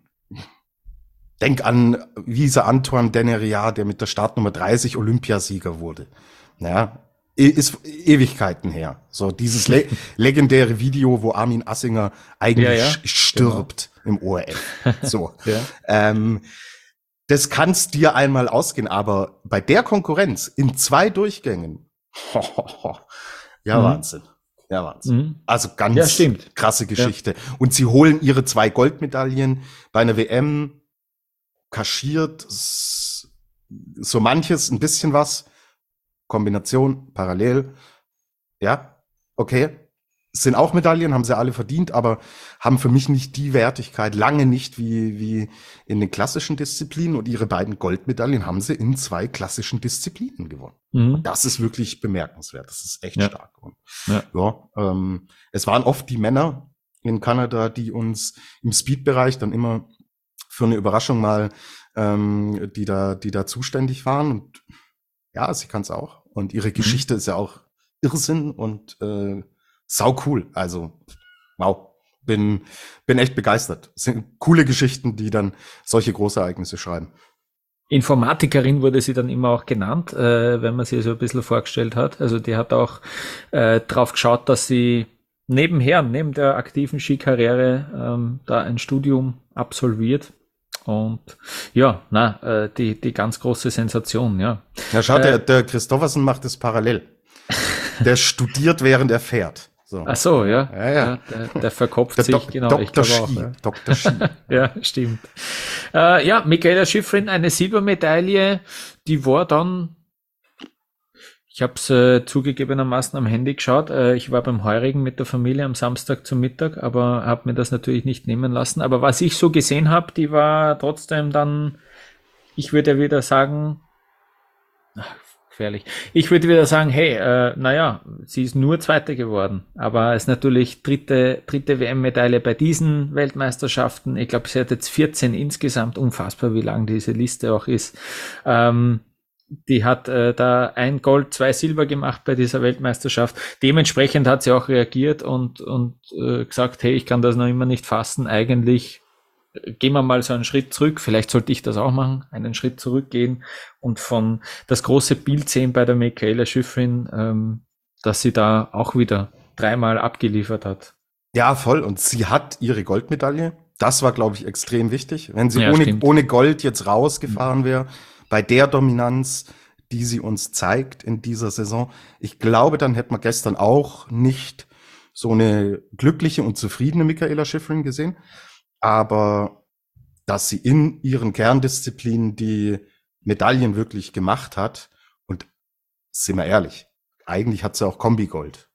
denk an Wiese Antoine Deneriat, der mit der Startnummer dreißig Olympiasieger wurde. Ja. Ist Ewigkeiten her. So, dieses le- legendäre Video, wo Armin Assinger eigentlich ja, ja. stirbt genau. im O R F. So. ja. ähm, das kann's dir einmal ausgehen, aber bei der Konkurrenz in zwei Durchgängen, ho, ho, ho, ja, mhm. Wahnsinn. Ja, Wahnsinn. Mhm. Also ganz ja, stimmt. krasse Geschichte. Ja. Und sie holen ihre zwei Goldmedaillen bei einer W M, kaschiert so manches, ein bisschen was. Kombination, parallel, ja, okay, sind auch Medaillen, haben sie alle verdient, aber haben für mich nicht die Wertigkeit, lange nicht wie wie in den klassischen Disziplinen und ihre beiden Goldmedaillen haben sie in zwei klassischen Disziplinen gewonnen. Mhm. Das ist wirklich bemerkenswert, das ist echt ja. stark. Und ja, ja ähm, es waren oft die Männer in Kanada, die uns im Speed-Bereich dann immer für eine Überraschung mal, ähm, die da die da zuständig waren und ja, sie kann es auch. Und ihre Geschichte mhm. ist ja auch Irrsinn und äh, sau cool. Also, wow. Bin, bin echt begeistert. Es sind coole Geschichten, die dann solche Großereignisse schreiben. Informatikerin wurde sie dann immer auch genannt, äh, wenn man sie so ein bisschen vorgestellt hat. Also die hat auch äh, drauf geschaut, dass sie nebenher, neben der aktiven Skikarriere, ähm, da ein Studium absolviert. Und ja, na, äh, die die ganz große Sensation, ja. Ja, schau, äh, der, der Christoffersen macht es parallel. Der studiert, während er fährt. So. Ach so, ja. Ja, ja. ja der, der verkopft der sich, Dok- genau. Doktor ich Ski. auch, ja. Doktor Ski. Ja, stimmt. Äh, ja, Michaela Schifrin, eine Silbermedaille, die war dann, ich habe es äh, zugegebenermaßen am Handy geschaut. Äh, ich war beim Heurigen mit der Familie am Samstag zum Mittag, aber habe mir das natürlich nicht nehmen lassen. Aber was ich so gesehen habe, die war trotzdem dann, ich würde wieder sagen, ach, gefährlich. Ich würde wieder sagen, hey, äh, naja, sie ist nur Zweite geworden, aber ist natürlich dritte, dritte W M-Medaille bei diesen Weltmeisterschaften. Ich glaube, sie hat jetzt vierzehn insgesamt, unfassbar, wie lang diese Liste auch ist. Ähm, Die hat äh, da ein Gold, zwei Silber gemacht bei dieser Weltmeisterschaft. Dementsprechend hat sie auch reagiert und, und äh, gesagt, hey, ich kann das noch immer nicht fassen. Eigentlich äh, gehen wir mal so einen Schritt zurück. Vielleicht sollte ich das auch machen, einen Schritt zurückgehen und von das große Bild sehen bei der Mikaela Shiffrin, ähm, dass sie da auch wieder dreimal abgeliefert hat. Ja, voll. Und sie hat ihre Goldmedaille. Das war, glaube ich, extrem wichtig. Wenn sie Ja, ohne, ohne Gold jetzt rausgefahren wäre, bei der Dominanz, die sie uns zeigt in dieser Saison, ich glaube, dann hätte man gestern auch nicht so eine glückliche und zufriedene Mikaela Shiffrin gesehen. Aber dass sie in ihren Kerndisziplinen die Medaillen wirklich gemacht hat, und sind wir ehrlich, eigentlich hat sie auch Kombi-Gold.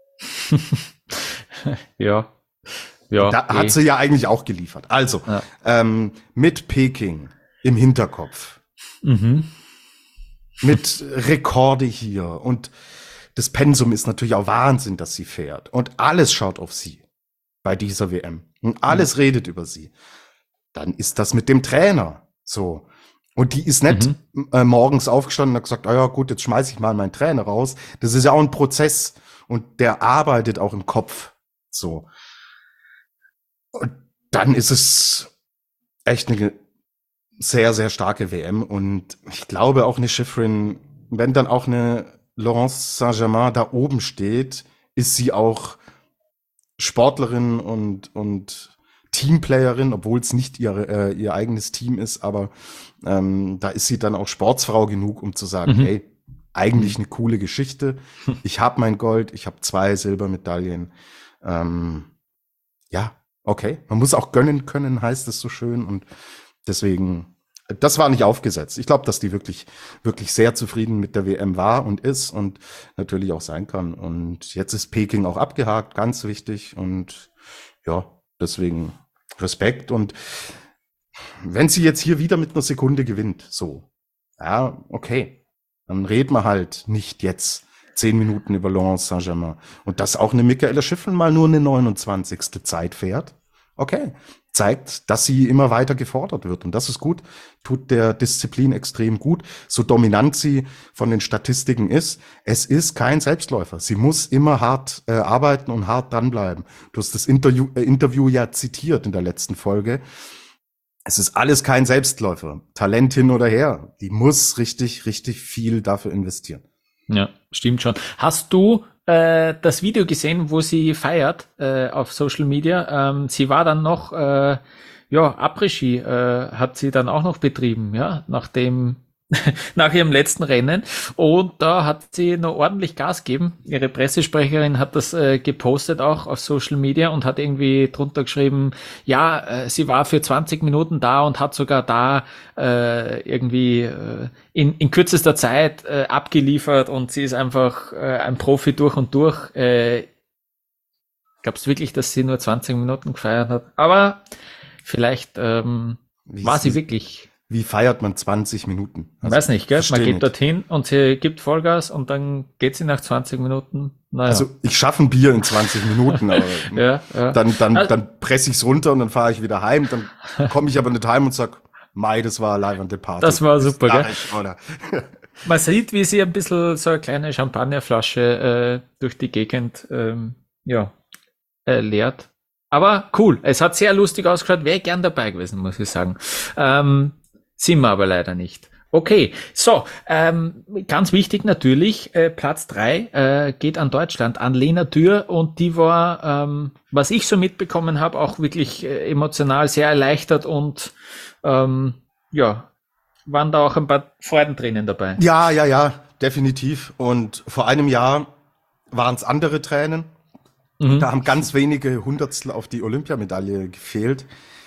Ja. Ja, da eh. hat sie ja eigentlich auch geliefert. Also, ja. ähm, mit Peking im Hinterkopf, Mhm. mit Rekorde hier, und das Pensum ist natürlich auch Wahnsinn, dass sie fährt, und alles schaut auf sie bei dieser W M und alles mhm. redet über sie. Dann ist das mit dem Trainer so. Und die ist nicht mhm. äh, morgens aufgestanden und hat gesagt, ah ja gut, jetzt schmeiße ich mal meinen Trainer raus. Das ist ja auch ein Prozess, und der arbeitet auch im Kopf so. Und dann ist es echt eine sehr, sehr starke W M. Und ich glaube auch eine Shiffrin, wenn dann auch eine Laurence Saint-Germain da oben steht, ist sie auch Sportlerin und, und Teamplayerin, obwohl es nicht ihr, äh, ihr eigenes Team ist. Aber ähm, da ist sie dann auch Sportsfrau genug, um zu sagen, mhm. hey, eigentlich eine coole Geschichte. Ich habe mein Gold, ich habe zwei Silbermedaillen. Ähm, ja, okay. Man muss auch gönnen können, heißt es so schön. Und deswegen, das war nicht aufgesetzt. Ich glaube, dass die wirklich, wirklich sehr zufrieden mit der W M war und ist und natürlich auch sein kann. Und jetzt ist Peking auch abgehakt, ganz wichtig. Und ja, deswegen Respekt. Und wenn sie jetzt hier wieder mit einer Sekunde gewinnt, so, ja, okay, dann reden wir halt nicht jetzt zehn Minuten über Laurence Saint-Germain. Und dass auch eine Mikaela Shiffrin mal nur eine neunundzwanzigste Zeit fährt, okay, zeigt, dass sie immer weiter gefordert wird. Und das ist gut, tut der Disziplin extrem gut. So dominant sie von den Statistiken ist, es ist kein Selbstläufer. Sie muss immer hart äh, arbeiten und hart dranbleiben. Du hast das Interview, äh, Interview ja zitiert in der letzten Folge. Es ist alles kein Selbstläufer. Talent hin oder her. Die muss richtig, richtig viel dafür investieren. Ja, stimmt schon. Hast du äh, das Video gesehen, wo sie feiert äh, auf Social Media? Ähm, sie war dann noch, äh, ja, Après-Ski äh, hat sie dann auch noch betrieben, ja, nachdem nach ihrem letzten Rennen, und da hat sie noch ordentlich Gas gegeben. Ihre Pressesprecherin hat das äh, gepostet auch auf Social Media und hat irgendwie drunter geschrieben, ja, äh, sie war für zwanzig Minuten da und hat sogar da äh, irgendwie äh, in, in kürzester Zeit äh, abgeliefert, und sie ist einfach äh, ein Profi durch und durch. Äh, glaubst du wirklich, dass sie nur zwanzig Minuten gefeiert hat? Aber vielleicht ähm, war sie wirklich... Wie feiert man zwanzig Minuten? Also, weiß nicht, gell? Man geht nicht. dorthin und sie gibt Vollgas und dann geht sie nach zwanzig Minuten. Naja. Also ich schaffe ein Bier in zwanzig Minuten, aber ja, ja. dann, dann, dann presse ich es runter und dann fahre ich wieder heim. Dann komme ich aber nicht heim und sag, Mai, das war live an der Party. Das war super, das gell? Ich, oder? Man sieht, wie sie ein bisschen so eine kleine Champagnerflasche äh, durch die Gegend ähm, ja, äh, leert. Aber cool, es hat sehr lustig ausgeschaut. Wäre gern dabei gewesen, muss ich sagen. Ähm, Sind wir aber leider nicht. Okay, so, ähm, ganz wichtig natürlich, äh, Platz drei äh, geht an Deutschland, an Lena Dürr, und die war, ähm, was ich so mitbekommen habe, auch wirklich äh, emotional sehr erleichtert, und ähm, ja, waren da auch ein paar Freudentränen dabei. Ja, ja, ja, definitiv. Und vor einem Jahr waren es andere Tränen. Mhm. Da haben ganz wenige Hundertstel auf die Olympiamedaille gefehlt.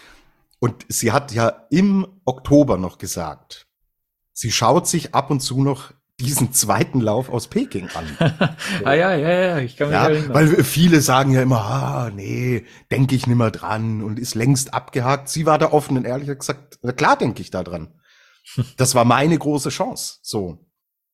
Und sie hat ja im Oktober noch gesagt, sie schaut sich ab und zu noch diesen zweiten Lauf aus Peking an. So. ah ja, ja, ja, ich kann mich ja, erinnern. Weil viele sagen ja immer, ah, nee, denke ich nimmer dran und ist längst abgehakt. Sie war da offen und ehrlich gesagt, na klar denke ich da dran. Das war meine große Chance. So.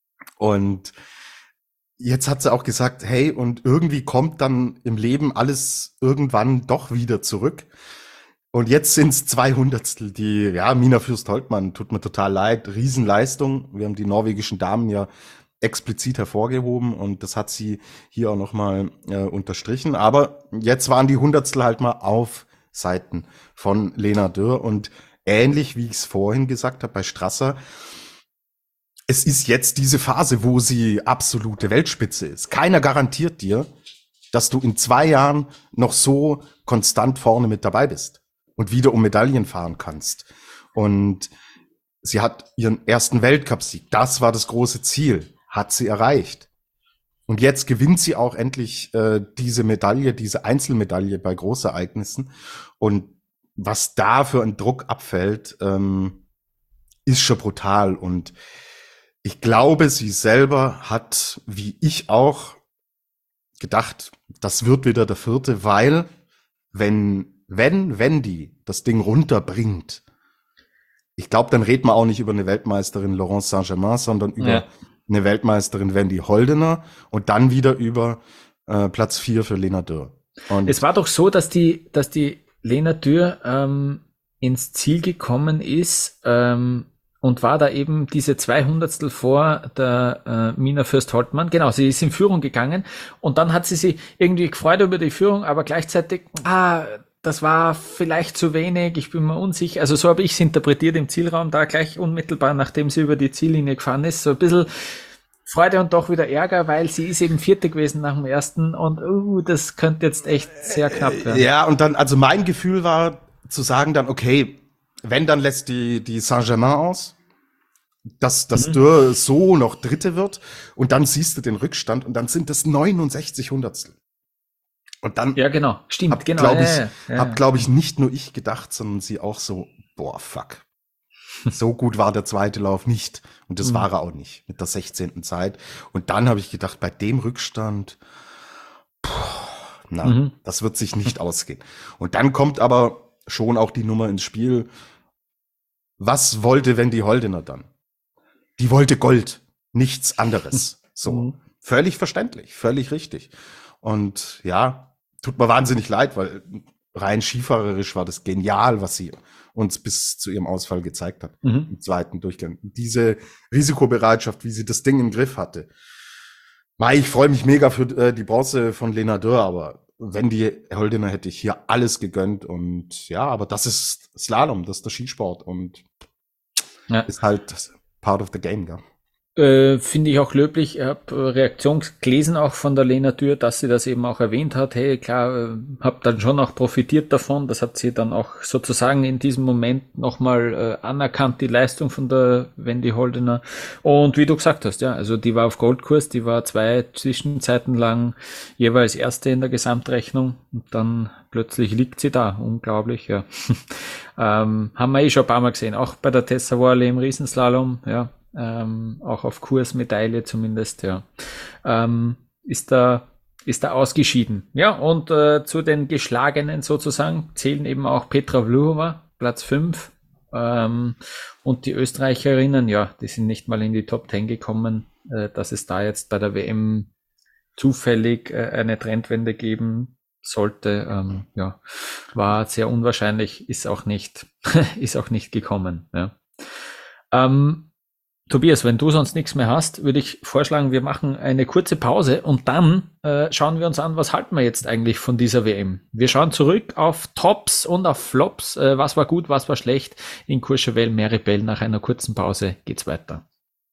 Und jetzt hat sie auch gesagt, hey, und irgendwie kommt dann im Leben alles irgendwann doch wieder zurück. Und jetzt sind es zwei Hundertstel, die, ja, Mina Fürst-Holtmann, tut mir total leid, Riesenleistung. Wir haben die norwegischen Damen ja explizit hervorgehoben und das hat sie hier auch nochmal äh, unterstrichen. Aber jetzt waren die Hundertstel halt mal auf Seiten von Lena Dürr und ähnlich, wie ich es vorhin gesagt habe bei Strasser, es ist jetzt diese Phase, wo sie absolute Weltspitze ist. Keiner garantiert dir, dass du in zwei Jahren noch so konstant vorne mit dabei bist und wieder um Medaillen fahren kannst. Und sie hat ihren ersten Weltcupsieg. Das war das große Ziel. Hat sie erreicht. Und jetzt gewinnt sie auch endlich äh, diese Medaille, diese Einzelmedaille bei Großereignissen. Und was da für ein Druck abfällt, ähm, ist schon brutal. Und ich glaube, sie selber hat, wie ich auch, gedacht, das wird wieder der vierte, weil wenn, wenn, wenn die das Ding runterbringt, ich glaube, dann redet man auch nicht über eine Weltmeisterin Laurence Saint-Germain, sondern über ja. eine Weltmeisterin Wendy Holdener und dann wieder über äh, Platz vier für Lena Dürr. Und es war doch so, dass die, dass die Lena Dürr ähm, ins Ziel gekommen ist ähm, und war da eben diese zweihundertstel vor der äh, Mina Fürst-Holtmann. Genau, sie ist in Führung gegangen und dann hat sie sich irgendwie gefreut über die Führung, aber gleichzeitig, ah, das war vielleicht zu wenig, ich bin mir unsicher. Also so habe ich es interpretiert im Zielraum, da gleich unmittelbar, nachdem sie über die Ziellinie gefahren ist. So ein bisschen Freude und doch wieder Ärger, weil sie ist eben Vierte gewesen nach dem ersten und uh, das könnte jetzt echt sehr knapp werden. Ja, und dann, also mein Gefühl war zu sagen dann, okay, wenn, dann lässt die, die Saint-Germain aus, dass, dass mhm. Dürr so noch Dritte wird und dann siehst du den Rückstand und dann sind das neunundsechzig Hundertstel. Und dann ja, genau, stimmt, hab, genau. Glaub ich, ja, ja, hab, glaube ich, nicht nur ich gedacht, sondern sie auch so, boah, fuck. So gut war der zweite Lauf nicht. Und das mhm. war er auch nicht mit der sechzehnten Zeit. Und dann habe ich gedacht, bei dem Rückstand, puh, na, mhm. das wird sich nicht ausgehen. Und dann kommt aber schon auch die Nummer ins Spiel. Was wollte Wendy Holdener dann? Die wollte Gold, nichts anderes. So, mhm. völlig verständlich, völlig richtig. Und ja, tut mir wahnsinnig leid, weil rein skifahrerisch war das genial, was sie uns bis zu ihrem Ausfall gezeigt hat, mhm. im zweiten Durchgang. Diese Risikobereitschaft, wie sie das Ding im Griff hatte. Mei, ich freue mich mega für äh, die Bronze von Lena Dürr, aber wenn die Holdener hätte ich hier alles gegönnt und ja, aber das ist Slalom, das ist der Skisport und ja. ist halt part of the game, ja. Äh, finde ich auch löblich. Ich habe Reaktion gelesen auch von der Lena Dürr, dass sie das eben auch erwähnt hat. Hey, klar, äh, habe dann schon auch profitiert davon. Das hat sie dann auch sozusagen in diesem Moment nochmal äh, anerkannt, die Leistung von der Wendy Holdener. Und wie du gesagt hast, ja, also die war auf Goldkurs, die war zwei Zwischenzeiten lang jeweils Erste in der Gesamtrechnung und dann plötzlich liegt sie da. Unglaublich, ja. ähm, haben wir eh schon ein paar Mal gesehen, auch bei der Tessa Worley im Riesenslalom, ja. Ähm, auch auf Kurs Medaille zumindest, ja. Ähm, ist da ist da ausgeschieden. Ja, und äh, zu den Geschlagenen sozusagen zählen eben auch Petra Vlhova, Platz fünf, ähm, und die Österreicherinnen, ja, die sind nicht mal in die Top zehn gekommen, äh, dass es da jetzt bei der W M zufällig äh, eine Trendwende geben sollte, ähm, ja, war sehr unwahrscheinlich, ist auch nicht ist auch nicht gekommen, ja. Ähm, Tobias, wenn du sonst nichts mehr hast, würde ich vorschlagen, wir machen eine kurze Pause und dann äh, schauen wir uns an, was halten wir jetzt eigentlich von dieser W M. Wir schauen zurück auf Tops und auf Flops, äh, was war gut, was war schlecht in Courchevel, Meribel. Nach einer kurzen Pause geht's weiter.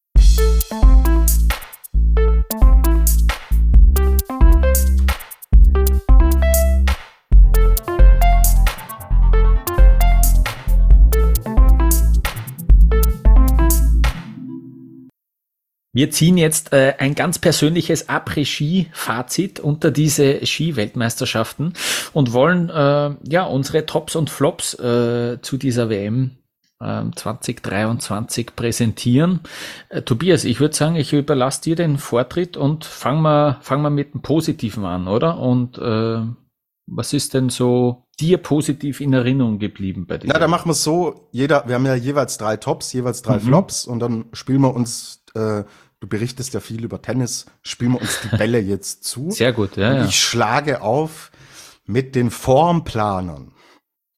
Wir ziehen jetzt äh, ein ganz persönliches Après-Ski-Fazit unter diese Ski-Weltmeisterschaften und wollen äh, ja unsere Tops und Flops äh, zu dieser W M äh, zwanzig dreiundzwanzig präsentieren. Äh, Tobias, ich würde sagen, ich überlasse dir den Vortritt und fangen wir fangen wir mit dem Positiven an, oder? Und äh, was ist denn so dir positiv in Erinnerung geblieben bei dir? Na, dann machen wir es so, jeder, wir haben ja jeweils drei Tops, jeweils drei mhm. Flops und dann spielen wir uns äh, du berichtest ja viel über Tennis, spielen wir uns die Bälle jetzt zu. Sehr gut, ja, und ja. Ich schlage auf mit den Formplanern.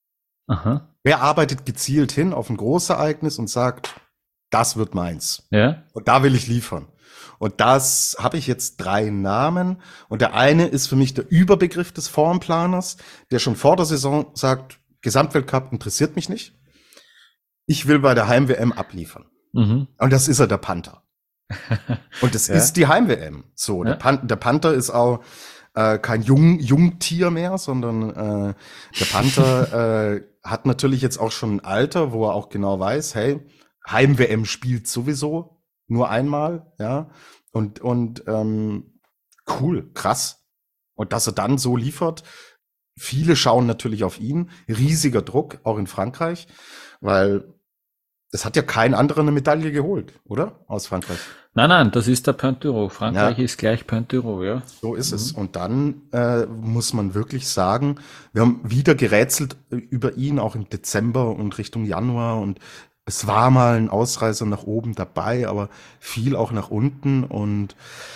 Aha. Wer arbeitet gezielt hin auf ein Großereignis und sagt, das wird meins. Ja. Und da will ich liefern. Und das habe ich jetzt drei Namen. Und der eine ist für mich der Überbegriff des Formplaners, der schon vor der Saison sagt, Gesamtweltcup interessiert mich nicht. Ich will bei der Heim-W M abliefern. Mhm. Und das ist er, der Panther. Und das Ja. ist die Heim-W M. So, Ja. der, Pan- der Panther ist auch äh, kein Jung Jungtier mehr, sondern äh, der Panther äh, hat natürlich jetzt auch schon ein Alter, wo er auch genau weiß, hey, Heim-W M spielt sowieso nur einmal, ja. Und, und ähm, cool, krass. Und dass er dann so liefert, viele schauen natürlich auf ihn. Riesiger Druck, auch in Frankreich, weil es hat ja kein anderer eine Medaille geholt, oder? Aus Frankreich. Nein, nein, das ist der Pointureau. Frankreich Ja. ist gleich Pointureau, ja. So ist es. Und dann äh, muss man wirklich sagen, wir haben wieder gerätselt über ihn, auch im Dezember und Richtung Januar. Und es war mal ein Ausreißer nach oben dabei, aber viel auch nach unten. Und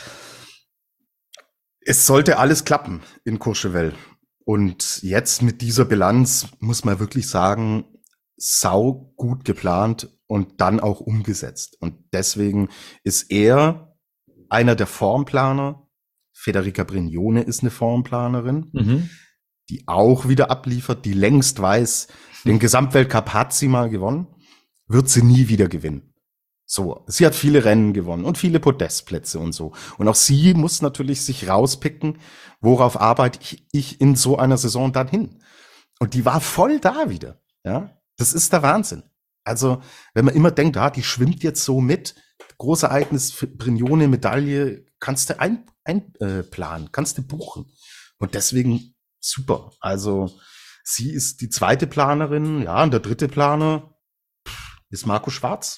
es sollte alles klappen in Courchevel. Und jetzt mit dieser Bilanz muss man wirklich sagen, sau gut geplant und dann auch umgesetzt. Und deswegen ist er einer der Formplaner. Federica Brignone ist eine Formplanerin, Mhm. die auch wieder abliefert, die längst weiß, den Gesamtweltcup hat sie mal gewonnen, wird sie nie wieder gewinnen. So, sie hat viele Rennen gewonnen und viele Podestplätze und so. Und auch sie muss natürlich sich rauspicken, worauf arbeite ich, ich in so einer Saison dann hin. Und die war voll da wieder, ja. Das ist der Wahnsinn. Also, wenn man immer denkt, ah, die schwimmt jetzt so mit, große Ereignis, Brignone, Medaille, kannst du einplanen, ein, äh, planen, kannst du buchen. Und deswegen super. Also, sie ist die zweite Planerin, ja, und der dritte Planer ist Marco Schwarz.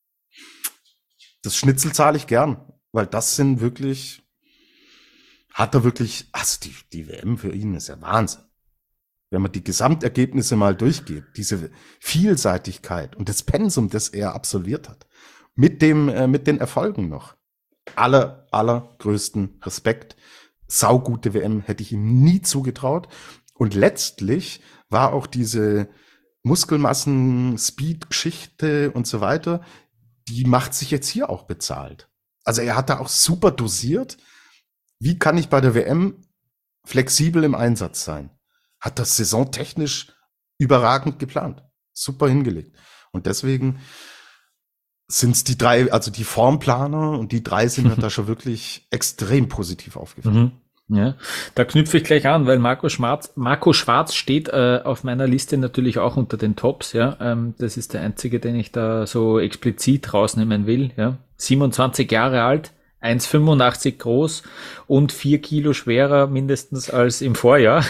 Das Schnitzel zahle ich gern, weil das sind wirklich, hat er wirklich, also die, die W M für ihn ist ja Wahnsinn. Wenn man die Gesamtergebnisse mal durchgeht, diese Vielseitigkeit und das Pensum, das er absolviert hat, mit dem, äh, mit den Erfolgen noch. Aller, allergrößten Respekt. Saugute W M hätte ich ihm nie zugetraut. Und letztlich war auch diese Muskelmassen, Speed-Geschichte und so weiter, die macht sich jetzt hier auch bezahlt. Also er hat da auch super dosiert. Wie kann ich bei der W M flexibel im Einsatz sein? Hat das saisontechnisch überragend geplant. Super hingelegt. Und deswegen sind es die drei, also die Formplaner und die drei sind mir da schon wirklich extrem positiv aufgefallen. Mhm. Ja, da knüpfe ich gleich an, weil Marco Schwarz, Marco Schwarz steht äh, auf meiner Liste natürlich auch unter den Tops, ja. Ähm, das ist der einzige, den ich da so explizit rausnehmen will, ja. siebenundzwanzig Jahre alt, eins Komma fünfundachtzig groß und vier Kilo schwerer mindestens als im Vorjahr.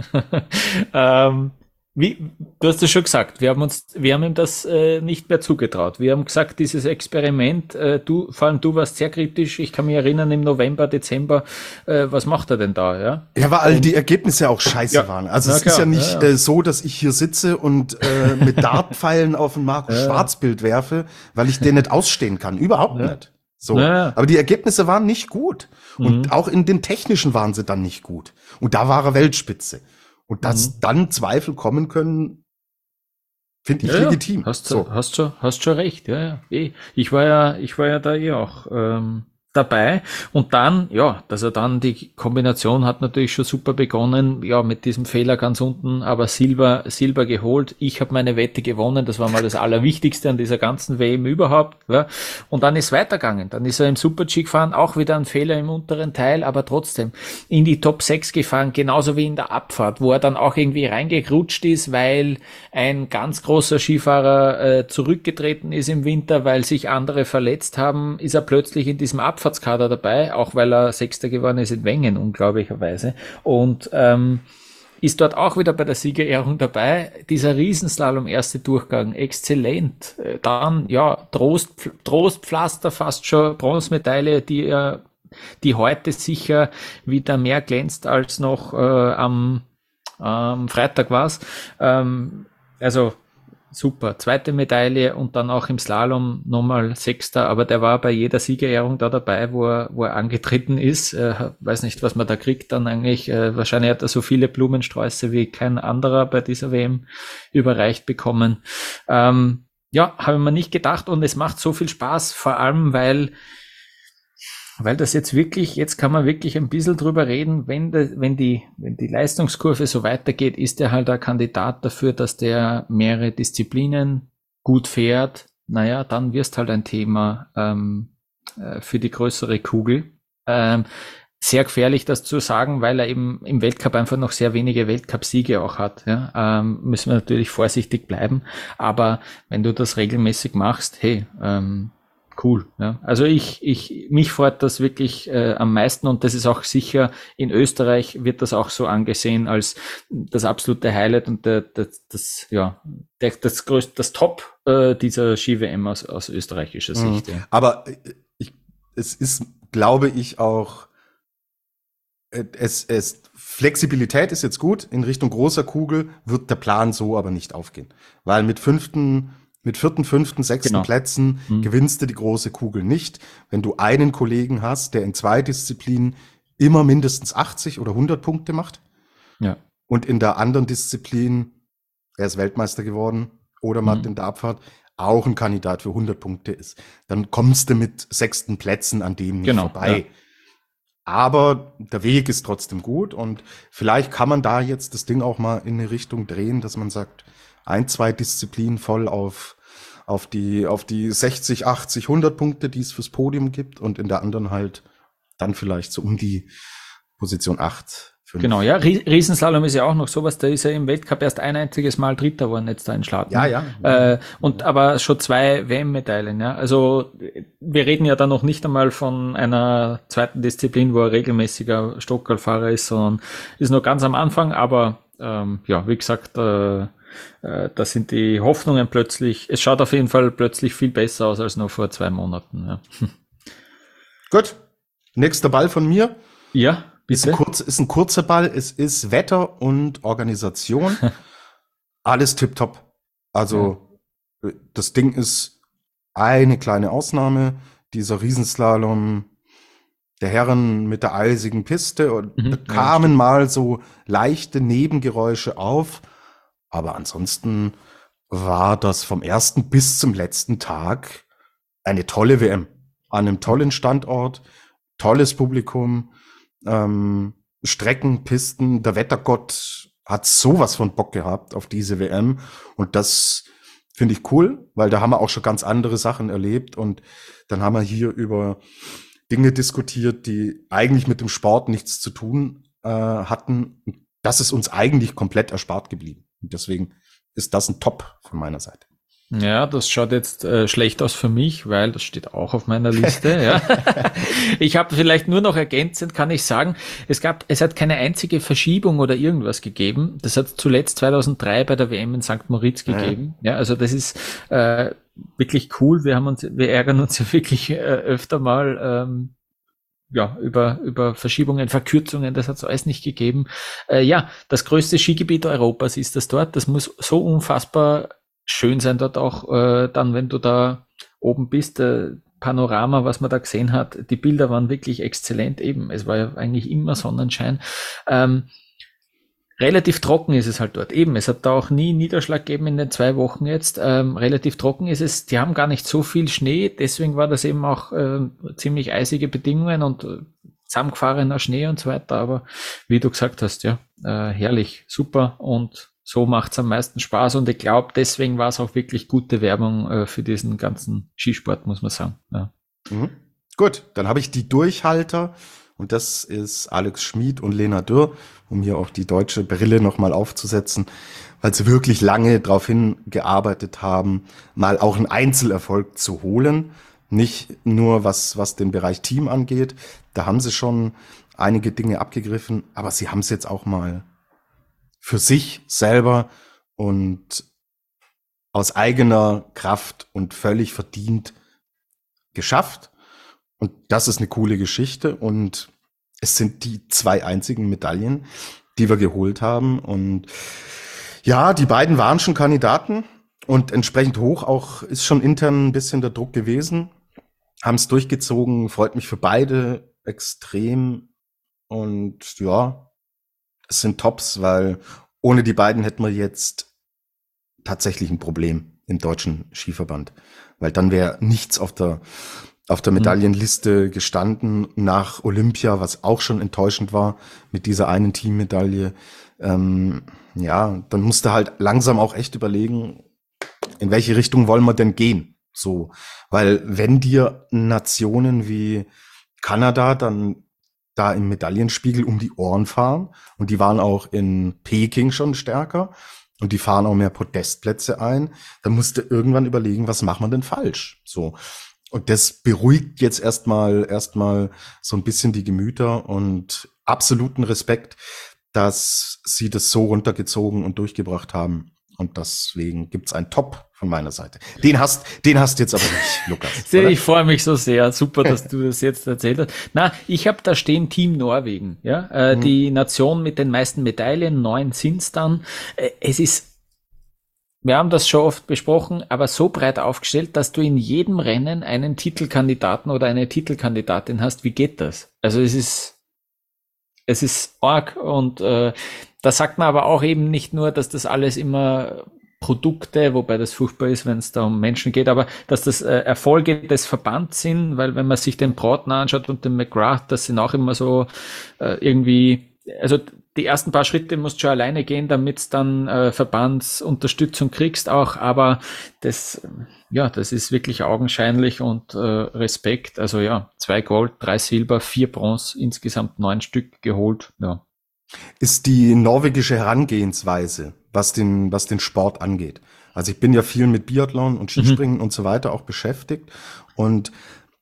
ähm, Wie, du hast es schon gesagt, wir haben uns, wir haben ihm das äh, nicht mehr zugetraut. Wir haben gesagt, dieses Experiment, äh, du, vor allem du warst sehr kritisch. Ich kann mich erinnern, im November, Dezember, äh, was macht er denn da, ja? Ja, weil all die Ergebnisse auch scheiße Ja. waren. Also Na es klar, ist ja nicht ja, ja. Äh, so, dass ich hier sitze und äh, mit Dartpfeilen auf ein Marco Ja. Schwarz-Bild werfe, weil ich den nicht ausstehen kann. Überhaupt Ja. nicht. So. Ja. Aber die Ergebnisse waren nicht gut. Und Mhm. auch in den technischen waren sie dann nicht gut. Und da war er Weltspitze. Und dass Mhm. dann Zweifel kommen können, finde ich Ja, ja. legitim. Hast, so. du, hast, schon, hast schon recht, ja, ja. Eh. Ich war ja, ich war ja da eh auch ähm, dabei. Und dann, ja, dass er dann die Kombination hat natürlich schon super begonnen, ja, mit diesem Fehler ganz unten, aber Silber, Silber geholt. Ich habe meine Wette gewonnen, das war mal das Allerwichtigste an dieser ganzen W M überhaupt. Ja. Und dann ist weitergegangen. Dann ist er im Super-G gefahren, auch wieder ein Fehler im unteren Teil, aber trotzdem in die Top sechs gefahren, genauso wie in der Abfahrt, wo er dann auch irgendwie reingekrutscht ist, weil ein ganz großer Skifahrer äh, zurückgetreten ist im Winter, weil sich andere verletzt haben, ist er plötzlich in diesem Abfahrtskader dabei, auch weil er Sechster geworden ist in Wengen, unglaublicherweise. Und ähm, ist dort auch wieder bei der Siegerehrung dabei. Dieser Riesenslalom, erste Durchgang, exzellent. Äh, Dann, ja, Trost, Trostpflaster, fast schon Bronzemedaille, die er, die heute sicher wieder mehr glänzt als noch äh, am, am Freitag war's. Ähm, also super. Zweite Medaille und dann auch im Slalom nochmal Sechster, aber der war bei jeder Siegerehrung da dabei, wo er, wo er angetreten ist. Äh, weiß nicht, was man da kriegt dann eigentlich. Äh, wahrscheinlich hat er so viele Blumensträuße wie kein anderer bei dieser W M überreicht bekommen. Ähm, ja, habe ich mir nicht gedacht und es macht so viel Spaß, vor allem weil Weil das jetzt wirklich, jetzt kann man wirklich ein bisschen drüber reden, wenn, de, wenn, die, wenn die Leistungskurve so weitergeht, ist er halt ein Kandidat dafür, dass der mehrere Disziplinen gut fährt. Naja, dann wirst halt ein Thema ähm, äh, für die größere Kugel. Ähm, sehr gefährlich, das zu sagen, weil er eben im Weltcup einfach noch sehr wenige Weltcup-Siege auch hat. Ja? Ähm, müssen wir natürlich vorsichtig bleiben. Aber wenn du das regelmäßig machst, hey, ähm, cool, ja. Also ich, ich, mich freut das wirklich äh, am meisten und das ist auch sicher, in Österreich wird das auch so angesehen als das absolute Highlight und der, das, das, ja, der, das größte, das Top äh, dieser Ski-W M aus, aus österreichischer Sicht. Mhm. Ja. Aber ich, es ist, glaube ich, auch, es, es, Flexibilität ist jetzt gut, in Richtung großer Kugel wird der Plan so aber nicht aufgehen, weil mit fünften Mit vierten, fünften, sechsten genau. Plätzen mhm. gewinnst du die große Kugel nicht. Wenn du einen Kollegen hast, der in zwei Disziplinen immer mindestens achtzig oder hundert Punkte macht ja. und in der anderen Disziplin, er ist Weltmeister geworden oder macht mhm. in der Abfahrt, auch ein Kandidat für hundert Punkte ist, dann kommst du mit sechsten Plätzen an dem nicht genau, vorbei. Ja. Aber der Weg ist trotzdem gut und vielleicht kann man da jetzt das Ding auch mal in eine Richtung drehen, dass man sagt, ein, zwei Disziplinen voll auf, auf die, auf die sechzig, achtzig, hundert Punkte, die es fürs Podium gibt und in der anderen halt dann vielleicht so um die Position acht, fünf. Genau, ja, Riesenslalom ist ja auch noch sowas, da ist er im Weltcup erst ein einziges Mal Dritter geworden, jetzt da in Schlatten. Ja, ja. Äh, und aber schon zwei W M-Medaillen, ja. Also wir reden ja da noch nicht einmal von einer zweiten Disziplin, wo er regelmäßiger Stockerlfahrer ist, sondern ist noch ganz am Anfang, aber ähm, ja, wie gesagt, äh, da sind die Hoffnungen plötzlich, es schaut auf jeden Fall plötzlich viel besser aus als noch vor zwei Monaten. Ja. Gut, nächster Ball von mir. Ja, bitte. Ist ein, kurz, ist ein kurzer Ball, es ist Wetter und Organisation. Alles tipptopp. Also ja. Das Ding ist eine kleine Ausnahme, dieser Riesenslalom der Herren mit der eisigen Piste und mhm, da kamen ja, mal so leichte Nebengeräusche auf. Aber ansonsten war das vom ersten bis zum letzten Tag eine tolle W M. An einem tollen Standort, tolles Publikum, ähm, Strecken, Pisten. Der Wettergott hat sowas von Bock gehabt auf diese W M. Und das finde ich cool, weil da haben wir auch schon ganz andere Sachen erlebt. Und dann haben wir hier über Dinge diskutiert, die eigentlich mit dem Sport nichts zu tun äh, hatten. Das ist uns eigentlich komplett erspart geblieben. Und deswegen ist das ein Top von meiner Seite. Ja, das schaut jetzt äh, schlecht aus für mich, weil das steht auch auf meiner Liste. Ja. Ich habe vielleicht nur noch ergänzend, kann ich sagen, es gab, es hat keine einzige Verschiebung oder irgendwas gegeben. Das hat zuletzt zweitausenddrei bei der W M in Sankt Moritz gegeben. Ja, ja also das ist äh, wirklich cool. Wir haben uns, wir ärgern uns ja wirklich äh, öfter mal. Ähm, ja, über, über Verschiebungen, Verkürzungen, das hat es alles nicht gegeben. Äh, ja, das größte Skigebiet Europas ist das dort. Das muss so unfassbar schön sein dort auch, äh, dann, wenn du da oben bist. Äh, Panorama, was man da gesehen hat, die Bilder waren wirklich exzellent eben. Es war ja eigentlich immer Sonnenschein. Ähm, Relativ trocken ist es halt dort. Eben, es hat da auch nie Niederschlag gegeben in den zwei Wochen jetzt. Ähm, relativ trocken ist es. Die haben gar nicht so viel Schnee. Deswegen war das eben auch äh, ziemlich eisige Bedingungen und äh, zusammengefahrener Schnee und so weiter. Aber wie du gesagt hast, ja, äh, herrlich, super. Und so macht's am meisten Spaß. Und ich glaube, deswegen war es auch wirklich gute Werbung äh, für diesen ganzen Skisport, muss man sagen. Ja. Mhm. Gut, dann habe ich die Durchhalter. Und das ist Alex Schmid und Lena Dürr, um hier auch die deutsche Brille nochmal aufzusetzen, weil sie wirklich lange darauf hingearbeitet haben, mal auch einen Einzelerfolg zu holen. Nicht nur was, was den Bereich Team angeht. Da haben sie schon einige Dinge abgegriffen, aber sie haben es jetzt auch mal für sich selber und aus eigener Kraft und völlig verdient geschafft. Und das ist eine coole Geschichte und es sind die zwei einzigen Medaillen, die wir geholt haben. Und ja, die beiden waren schon Kandidaten Und entsprechend hoch auch ist schon intern ein bisschen der Druck gewesen. Haben es durchgezogen, freut mich für beide extrem. Und ja, es sind Tops, weil ohne die beiden hätten wir jetzt tatsächlich ein Problem im deutschen Skiverband. Weil dann wäre nichts auf der auf der Medaillenliste gestanden nach Olympia, was auch schon enttäuschend war mit dieser einen Teammedaille. Ähm, ja, dann musste halt langsam auch echt überlegen, in welche Richtung wollen wir denn gehen? So, weil wenn dir Nationen wie Kanada dann da im Medaillenspiegel um die Ohren fahren und die waren auch in Peking schon stärker und die fahren auch mehr Podestplätze ein, dann musst du irgendwann überlegen, was machen wir denn falsch? So. Und das beruhigt jetzt erstmal, erstmal so ein bisschen die Gemüter und absoluten Respekt, dass sie das so runtergezogen und durchgebracht haben. Und deswegen gibt's einen Top von meiner Seite. Den hast, den hast du jetzt aber nicht, Lukas. Sehr, ich freue mich so sehr. Super, dass du das jetzt erzählt hast. Na, ich habe da stehen Team Norwegen, ja, äh, mhm. die Nation mit den meisten Medaillen, neun sind's dann. Äh, es ist, wir haben das schon oft besprochen, aber so breit aufgestellt, dass du in jedem Rennen einen Titelkandidaten oder eine Titelkandidatin hast. Wie geht das? Also es ist, es ist arg und äh, da sagt man aber auch eben nicht nur, dass das alles immer Produkte, wobei das furchtbar ist, wenn es da um Menschen geht, aber dass das äh, Erfolge des Verbands sind, weil wenn man sich den Broughton anschaut und den McGrath, das sind auch immer so äh, irgendwie, also die ersten paar Schritte musst du schon alleine gehen, damit dann äh, Verbandsunterstützung kriegst auch, aber das, ja, das ist wirklich augenscheinlich und äh, Respekt. Also ja, zwei Gold, drei Silber, vier Bronze, insgesamt neun Stück geholt, ja. Ist die norwegische Herangehensweise, was den, was den Sport angeht. Also ich bin ja viel mit Biathlon und Skispringen mhm. und so weiter auch beschäftigt und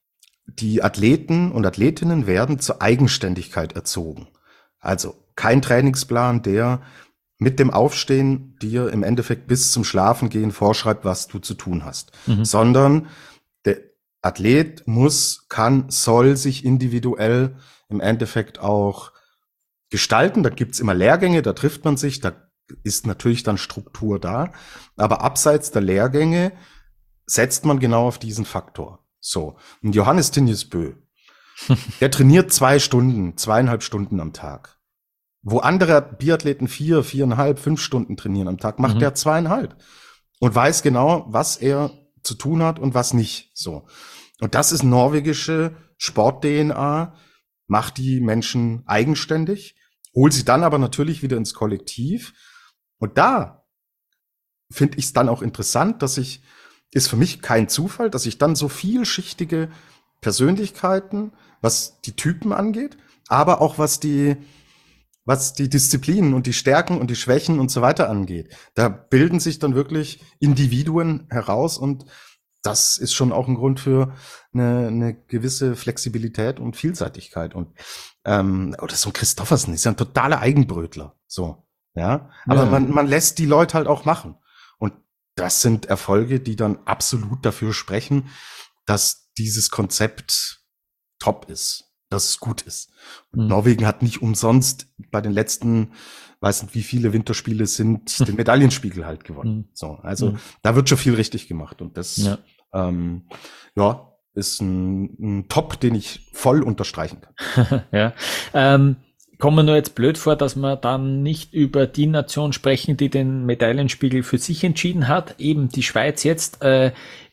die Athleten und Athletinnen werden zur Eigenständigkeit erzogen. Also kein Trainingsplan, der mit dem Aufstehen dir im Endeffekt bis zum Schlafengehen vorschreibt, was du zu tun hast, mhm. sondern der Athlet muss, kann, soll sich individuell im Endeffekt auch gestalten. Da gibt's immer Lehrgänge, da trifft man sich, da ist natürlich dann Struktur da, aber abseits der Lehrgänge setzt man genau auf diesen Faktor. So, und Johannes Tinjesbø, der trainiert zwei Stunden, zweieinhalb Stunden am Tag. Wo andere Biathleten vier, viereinhalb, fünf Stunden trainieren am Tag, macht mhm. der zweieinhalb und weiß genau, was er zu tun hat und was nicht. So. Und das ist norwegische Sport-D N A, macht die Menschen eigenständig, holt sie dann aber natürlich wieder ins Kollektiv. Und da finde ich es dann auch interessant, dass ich, ist für mich kein Zufall, dass ich dann so vielschichtige Persönlichkeiten, was die Typen angeht, aber auch was die was die Disziplinen und die Stärken und die Schwächen und so weiter angeht. Da bilden sich dann wirklich Individuen heraus und das ist schon auch ein Grund für eine, eine gewisse Flexibilität und Vielseitigkeit. Und ähm, oder so ein Christoffersen ist ja ein totaler Eigenbrötler. So, ja. Aber ja. man, man lässt die Leute halt auch machen. Und das sind Erfolge, die dann absolut dafür sprechen, dass dieses Konzept top ist. Dass es gut ist. Und mhm. Norwegen hat nicht umsonst bei den letzten, weiß nicht wie viele Winterspiele sind, den Medaillenspiegel halt gewonnen. Mhm. So, also mhm. da wird schon viel richtig gemacht und das ja, ähm, ja ist ein, ein Top, den ich voll unterstreichen kann. ja, ähm, kommen wir nur jetzt blöd vor, dass wir dann nicht über die Nation sprechen, die den Medaillenspiegel für sich entschieden hat, eben die Schweiz jetzt. Äh,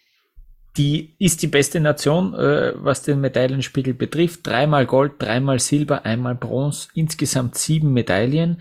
Die ist die beste Nation, äh, was den Medaillenspiegel betrifft. Dreimal Gold, dreimal Silber, einmal Bronze, insgesamt sieben Medaillen.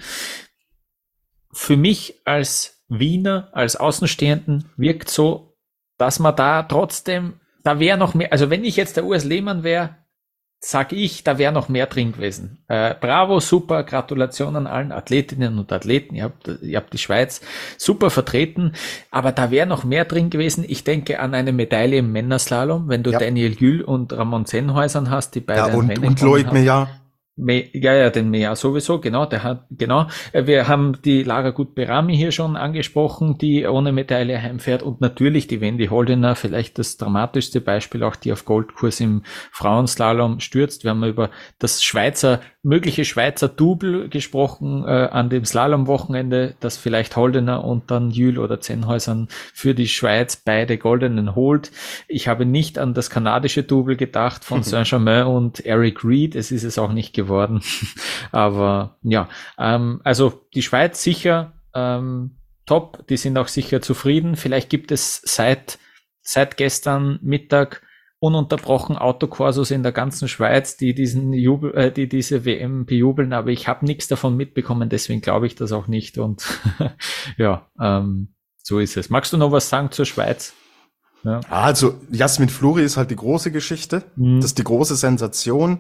Für mich als Wiener, als Außenstehenden wirkt so, dass man da trotzdem, da wäre noch mehr, also wenn ich jetzt der Urs Lehmann wäre, sage ich, da wäre noch mehr drin gewesen. Äh, bravo, super, Gratulation an allen Athletinnen und Athleten. Ihr habt, ihr habt die Schweiz super vertreten, aber da wäre noch mehr drin gewesen. Ich denke an eine Medaille im Männerslalom, wenn du ja. Daniel Gül und Ramon Sennhäusern hast, die beide ja, und, und Loic Meillard. Me, ja, ja, den Mea sowieso, genau, der hat, genau. Wir haben die Lara Gut-Berami hier schon angesprochen, die ohne Medaille heimfährt und natürlich die Wendy Holdener, vielleicht das dramatischste Beispiel, auch die auf Goldkurs im Frauenslalom stürzt. Wir haben über das Schweizer, mögliche Schweizer Double gesprochen, äh, an dem Slalomwochenende, das vielleicht Holdener und dann Jühl oder Zenhäusern für die Schweiz beide Goldenen holt. Ich habe nicht an das kanadische Double gedacht von Saint-Germain und Eric Reed, es ist es auch nicht geworden. geworden. Aber ja, ähm, also die Schweiz sicher ähm, top, die sind auch sicher zufrieden. Vielleicht gibt es seit seit gestern Mittag ununterbrochen Autokursus in der ganzen Schweiz, die diesen Jubel, äh, die diese W M bejubeln, aber ich habe nichts davon mitbekommen, deswegen glaube ich das auch nicht. Und ja, ähm, so ist es. Magst du noch was sagen zur Schweiz? Ja. Also Jasmin Fluri ist halt die große Geschichte, mhm. das ist die große Sensation.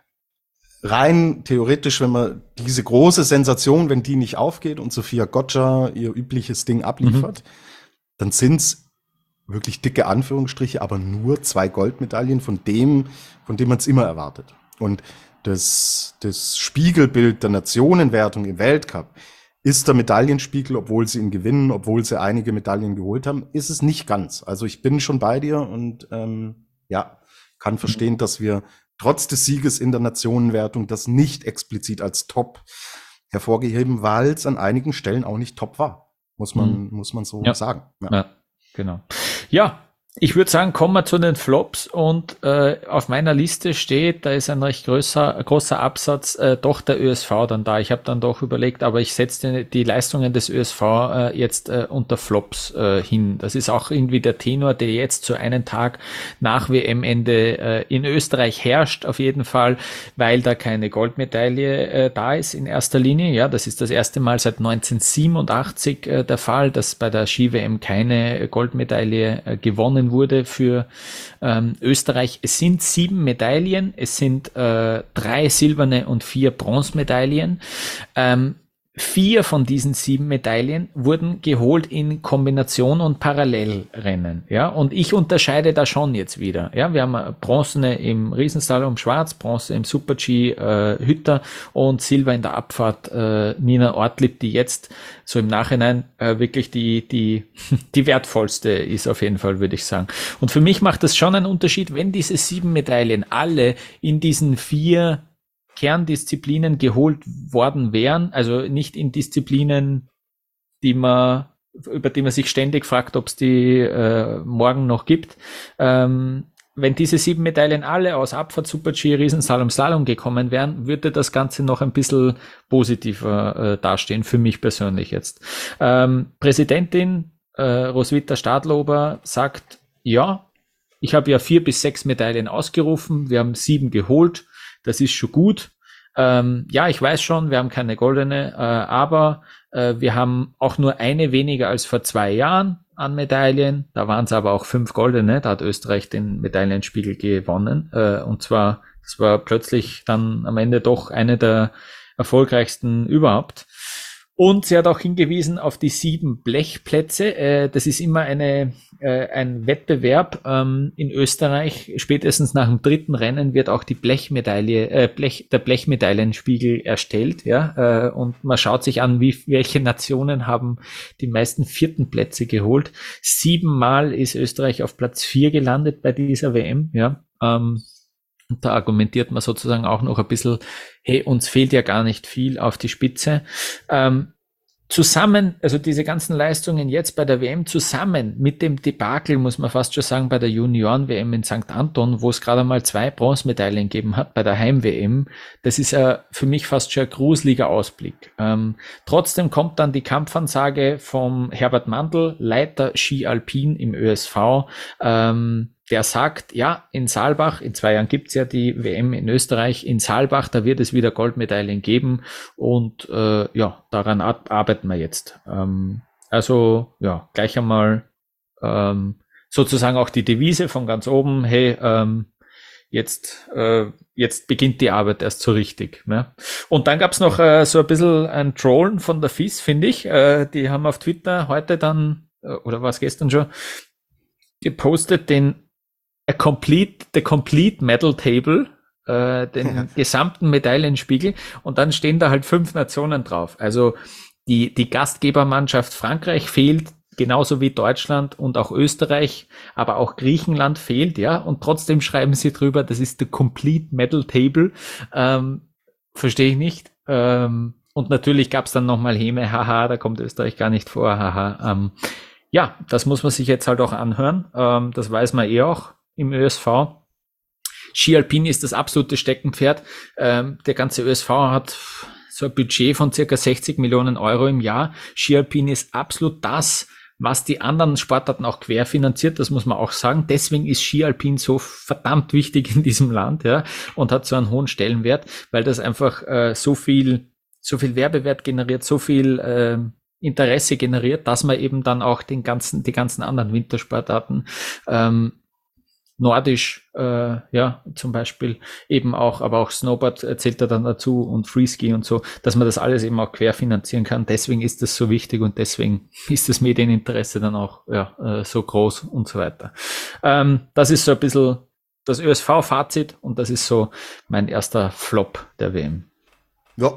Rein theoretisch, wenn man diese große Sensation, wenn die nicht aufgeht und Sophia Gotcha ihr übliches Ding abliefert, mhm. dann sind's wirklich dicke Anführungsstriche, aber nur zwei Goldmedaillen von dem, von dem man es immer erwartet. Und das, das Spiegelbild der Nationenwertung im Weltcup ist der Medaillenspiegel, obwohl sie ihn gewinnen, obwohl sie einige Medaillen geholt haben, ist es nicht ganz. Also ich bin schon bei dir und ähm, ja, kann verstehen, mhm. dass wir trotz des Sieges in der Nationenwertung das nicht explizit als Top hervorgeheben, weil es an einigen Stellen auch nicht top war. Muss man, mhm. muss man so ja. sagen. Ja. ja, genau. Ja, ich würde sagen, kommen wir zu den Flops und äh, auf meiner Liste steht, da ist ein recht größer, großer Absatz, äh, doch der Ö S V dann da. Ich habe dann doch überlegt, aber ich setze die Leistungen des Ö S V äh, jetzt äh, unter Flops äh, hin. Das ist auch irgendwie der Tenor, der jetzt zu einem Tag nach W M-Ende äh, in Österreich herrscht, auf jeden Fall, weil da keine Goldmedaille äh, da ist in erster Linie. Ja, das ist das erste Mal seit neunzehnhundertsiebenundachtzig äh, der Fall, dass bei der Ski-W M keine Goldmedaille äh, gewonnen wurde für ähm, Österreich. Es sind sieben Medaillen, es sind äh, drei silberne und vier Bronzemedaillen. Ähm, Vier von diesen sieben Medaillen wurden geholt in Kombination und Parallelrennen, ja, und ich unterscheide da schon jetzt wieder, ja, wir haben Bronze im Riesenslalom Schwarz, Bronze im Super-G äh, Hütter und Silber in der Abfahrt äh, Nina Ortlieb, die jetzt so im Nachhinein äh, wirklich die die die wertvollste ist auf jeden Fall, würde ich sagen. Und für mich macht das schon einen Unterschied, wenn diese sieben Medaillen alle in diesen vier Kerndisziplinen geholt worden wären, also nicht in Disziplinen, die man, über die man sich ständig fragt, ob es die äh, morgen noch gibt. Ähm, wenn diese sieben Medaillen alle aus Abfahrt, Super-G, Riesenslalom, Slalom gekommen wären, würde das Ganze noch ein bisschen positiver äh, dastehen, für mich persönlich jetzt. Ähm, Präsidentin äh, Roswitha Stadlober sagt, ja, ich habe ja vier bis sechs Medaillen ausgerufen, wir haben sieben geholt. Das ist schon gut. Ähm, ja, ich weiß schon, wir haben keine goldene, äh, aber äh, wir haben auch nur eine weniger als vor zwei Jahren an Medaillen. Da waren es aber auch fünf goldene. Da hat Österreich den Medaillenspiegel gewonnen. Äh, und zwar, das war plötzlich dann am Ende doch eine der erfolgreichsten überhaupt. Und sie hat auch hingewiesen auf die sieben Blechplätze. Äh, das ist immer eine äh, ein Wettbewerb ähm, in Österreich. Spätestens nach dem dritten Rennen wird auch die Blechmedaille, äh, Blech, der Blechmedaillenspiegel erstellt. Ja, äh, und man schaut sich an, wie welche Nationen haben die meisten vierten Plätze geholt. Siebenmal ist Österreich auf Platz vier gelandet bei dieser W M. Ja. Ähm, Und da argumentiert man sozusagen auch noch ein bisschen, hey, uns fehlt ja gar nicht viel auf die Spitze. Ähm, zusammen, also diese ganzen Leistungen jetzt bei der W M zusammen mit dem Debakel, muss man fast schon sagen, bei der Junioren-W M in Sankt Anton, wo es gerade mal zwei Bronzemedaillen gegeben hat bei der Heim-W M, das ist äh, für mich fast schon ein gruseliger Ausblick. Ähm, trotzdem kommt dann die Kampfansage vom Herbert Mandl, Leiter Ski Alpin im Ö S V, ähm, der sagt, ja, in Saalbach, in zwei Jahren gibt's ja die W M in Österreich, in Saalbach, da wird es wieder Goldmedaillen geben und äh, ja, daran arbeiten wir jetzt. Ähm, also ja, gleich einmal ähm, sozusagen auch die Devise von ganz oben, hey, ähm, jetzt äh, jetzt beginnt die Arbeit erst so richtig. Ne? Und dann gab's noch äh, so ein bisschen ein Trollen von der F I S, finde ich. Äh, die haben auf Twitter heute dann, äh, oder war es gestern schon, gepostet den A complete, the complete medal table äh, den Ja. gesamten Medaillenspiegel und dann stehen da halt fünf Nationen drauf. Also die, die Gastgebermannschaft Frankreich fehlt, genauso wie Deutschland und auch Österreich, aber auch Griechenland fehlt, ja, und trotzdem schreiben sie drüber, das ist the complete medal table. Ähm, verstehe ich nicht. Ähm, und natürlich gab es dann nochmal Häme, haha, da kommt Österreich gar nicht vor, haha. Ähm, ja, das muss man sich jetzt halt auch anhören. Ähm, das weiß man eh auch im Ö S V. Ski Alpin ist das absolute Steckenpferd. Ähm, der ganze Ö S V hat so ein Budget von circa sechzig Millionen Euro im Jahr. Ski Alpin ist absolut das, was die anderen Sportarten auch querfinanziert, das muss man auch sagen. Deswegen ist Ski Alpin so verdammt wichtig in diesem Land, ja, und hat so einen hohen Stellenwert, weil das einfach äh, so viel, so viel Werbewert generiert, so viel äh, Interesse generiert, dass man eben dann auch den ganzen, die ganzen anderen Wintersportarten ähm, Nordisch, äh, ja, zum Beispiel eben auch, aber auch Snowboard zählt da dann dazu und Freeski und so, dass man das alles eben auch querfinanzieren kann. Deswegen ist das so wichtig und deswegen ist das Medieninteresse dann auch ja, äh, so groß und so weiter. Ähm, das ist so ein bisschen das Ö S V-Fazit und das ist so mein erster Flop der W M. Ja,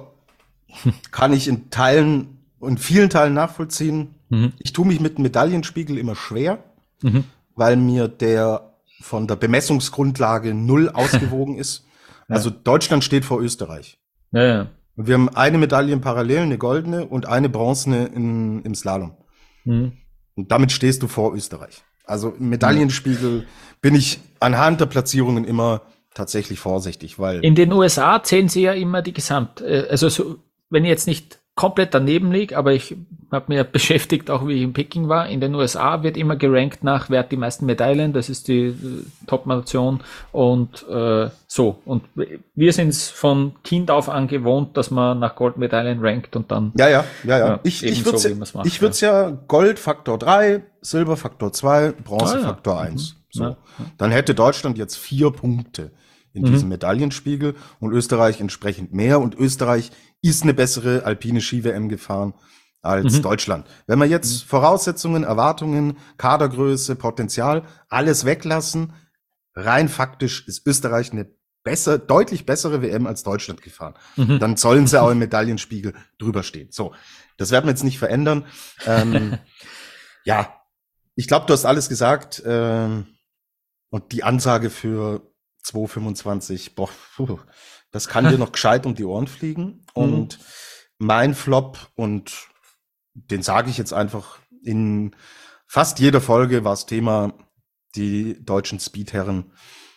kann ich in Teilen und vielen Teilen nachvollziehen. Mhm. Ich tue mich mit dem Medaillenspiegel immer schwer, Mhm. weil mir der von der Bemessungsgrundlage null ausgewogen ist. Also Deutschland steht vor Österreich. Ja, ja. Und wir haben eine Medaille in Parallel, eine goldene und eine bronzene in, im Slalom. Mhm. Und damit stehst du vor Österreich. Also im Medaillenspiegel bin ich anhand der Platzierungen immer tatsächlich vorsichtig, weil In den U S A zählen sie ja immer die Gesamt, äh, also so, wenn ich jetzt nicht komplett daneben liege, aber ich habe mir beschäftigt, auch wie ich in Peking war, in den U S A wird immer gerankt nach, wer hat die meisten Medaillen, das ist die äh, Top-Nation und äh, so. Und wir sind es von Kind auf an gewohnt, dass man nach Goldmedaillen rankt und dann ja, ja, ja, ja. Ja, ich ich ebenso, würde wie man's macht, ich würde ja Gold Faktor drei, Silber Faktor zwei, Bronze Ah, ja. Faktor eins. So. Ja, Dann hätte Deutschland jetzt vier Punkte in Mhm. diesem Medaillenspiegel und Österreich entsprechend mehr. Und Österreich ist eine bessere alpine Ski-W M gefahren als Mhm. Deutschland. Wenn wir jetzt Voraussetzungen, Erwartungen, Kadergröße, Potenzial, alles weglassen, rein faktisch ist Österreich eine besser, deutlich bessere W M als Deutschland gefahren. Mhm. Dann sollen sie auch im Medaillenspiegel drüber stehen. So, das werden wir jetzt nicht verändern. Ähm, ja, ich glaube, du hast alles gesagt. Ähm, und die Ansage für zwei fünfundzwanzig, boah, puh, das kann dir noch gescheit um die Ohren fliegen. Und mein Flop, und den sage ich jetzt einfach, in fast jeder Folge war das Thema die deutschen Speedherren,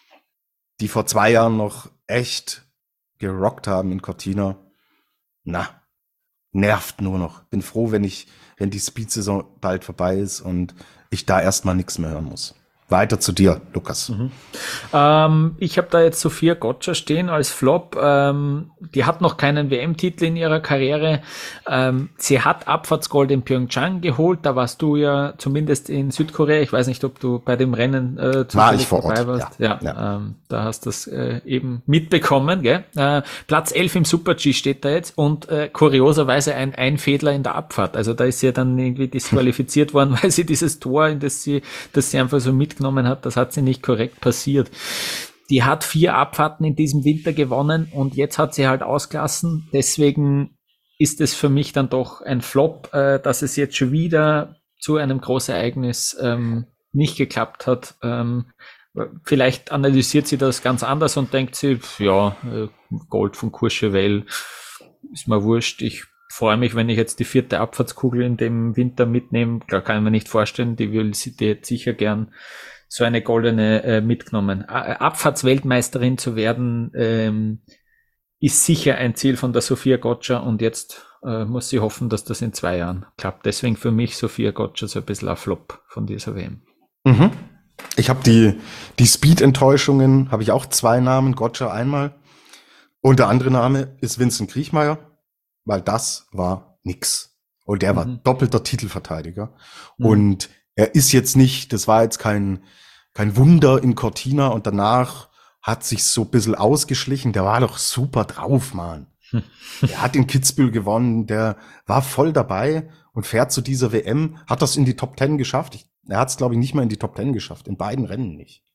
die vor zwei Jahren noch echt gerockt haben in Cortina. Na, nervt nur noch. Bin froh, wenn ich, wenn die Speed-Saison bald vorbei ist und ich da erstmal nichts mehr hören muss. Weiter zu dir, Lukas. Mhm. Ähm, ich habe da jetzt Sophia Gotcha stehen als Flop. Ähm, die hat noch keinen W M-Titel in ihrer Karriere. Ähm, sie hat Abfahrtsgold in Pyeongchang geholt. Da warst du ja zumindest in Südkorea. Ich weiß nicht, ob du bei dem Rennen äh, War ich vor Ort, dabei warst. Ja, ja, ja. Ähm, da hast du das äh, eben mitbekommen. Gell? Äh, Platz elf im Super-G steht da jetzt und äh, kurioserweise ein Einfädler in der Abfahrt. Also da ist sie ja dann irgendwie disqualifiziert worden, weil sie dieses Tor, in das sie, das sie einfach so mitgenommen hat, das hat sie nicht korrekt passiert. Die hat vier Abfahrten in diesem Winter gewonnen und jetzt hat sie halt ausgelassen. Deswegen ist es für mich dann doch ein Flop, äh, dass es jetzt schon wieder zu einem Großereignis ähm, nicht geklappt hat. Ähm, vielleicht analysiert sie das ganz anders und denkt sie, ja, äh, Gold von Courchevel ist mir wurscht. Ich freue mich, wenn ich jetzt die vierte Abfahrtskugel in dem Winter mitnehme. Da kann ich mir nicht vorstellen, die will sie die jetzt sicher gern so eine goldene äh, mitgenommen. A- Abfahrtsweltmeisterin zu werden, ähm, ist sicher ein Ziel von der Sophia Gotcha und jetzt äh, muss sie hoffen, dass das in zwei Jahren klappt. Deswegen für mich Sophia Gotcha so ein bisschen ein Flop von dieser W M. Mhm. Ich habe die, die Speed-Enttäuschungen, habe ich auch zwei Namen, Gotcha einmal. Und der andere Name ist Vincent Kriechmeier, weil das war nix. Und der war Mhm. doppelter Titelverteidiger. Mhm. Und er ist jetzt nicht, das war jetzt kein, kein Wunder in Cortina und danach hat sich so ein bisschen ausgeschlichen. Der war doch super drauf, Mann. Der hat in Kitzbühel gewonnen, der war voll dabei und fährt zu dieser W M, hat das in die Top Ten geschafft. Ich, er hat es, glaube ich, nicht mal in die Top Ten geschafft, in beiden Rennen nicht.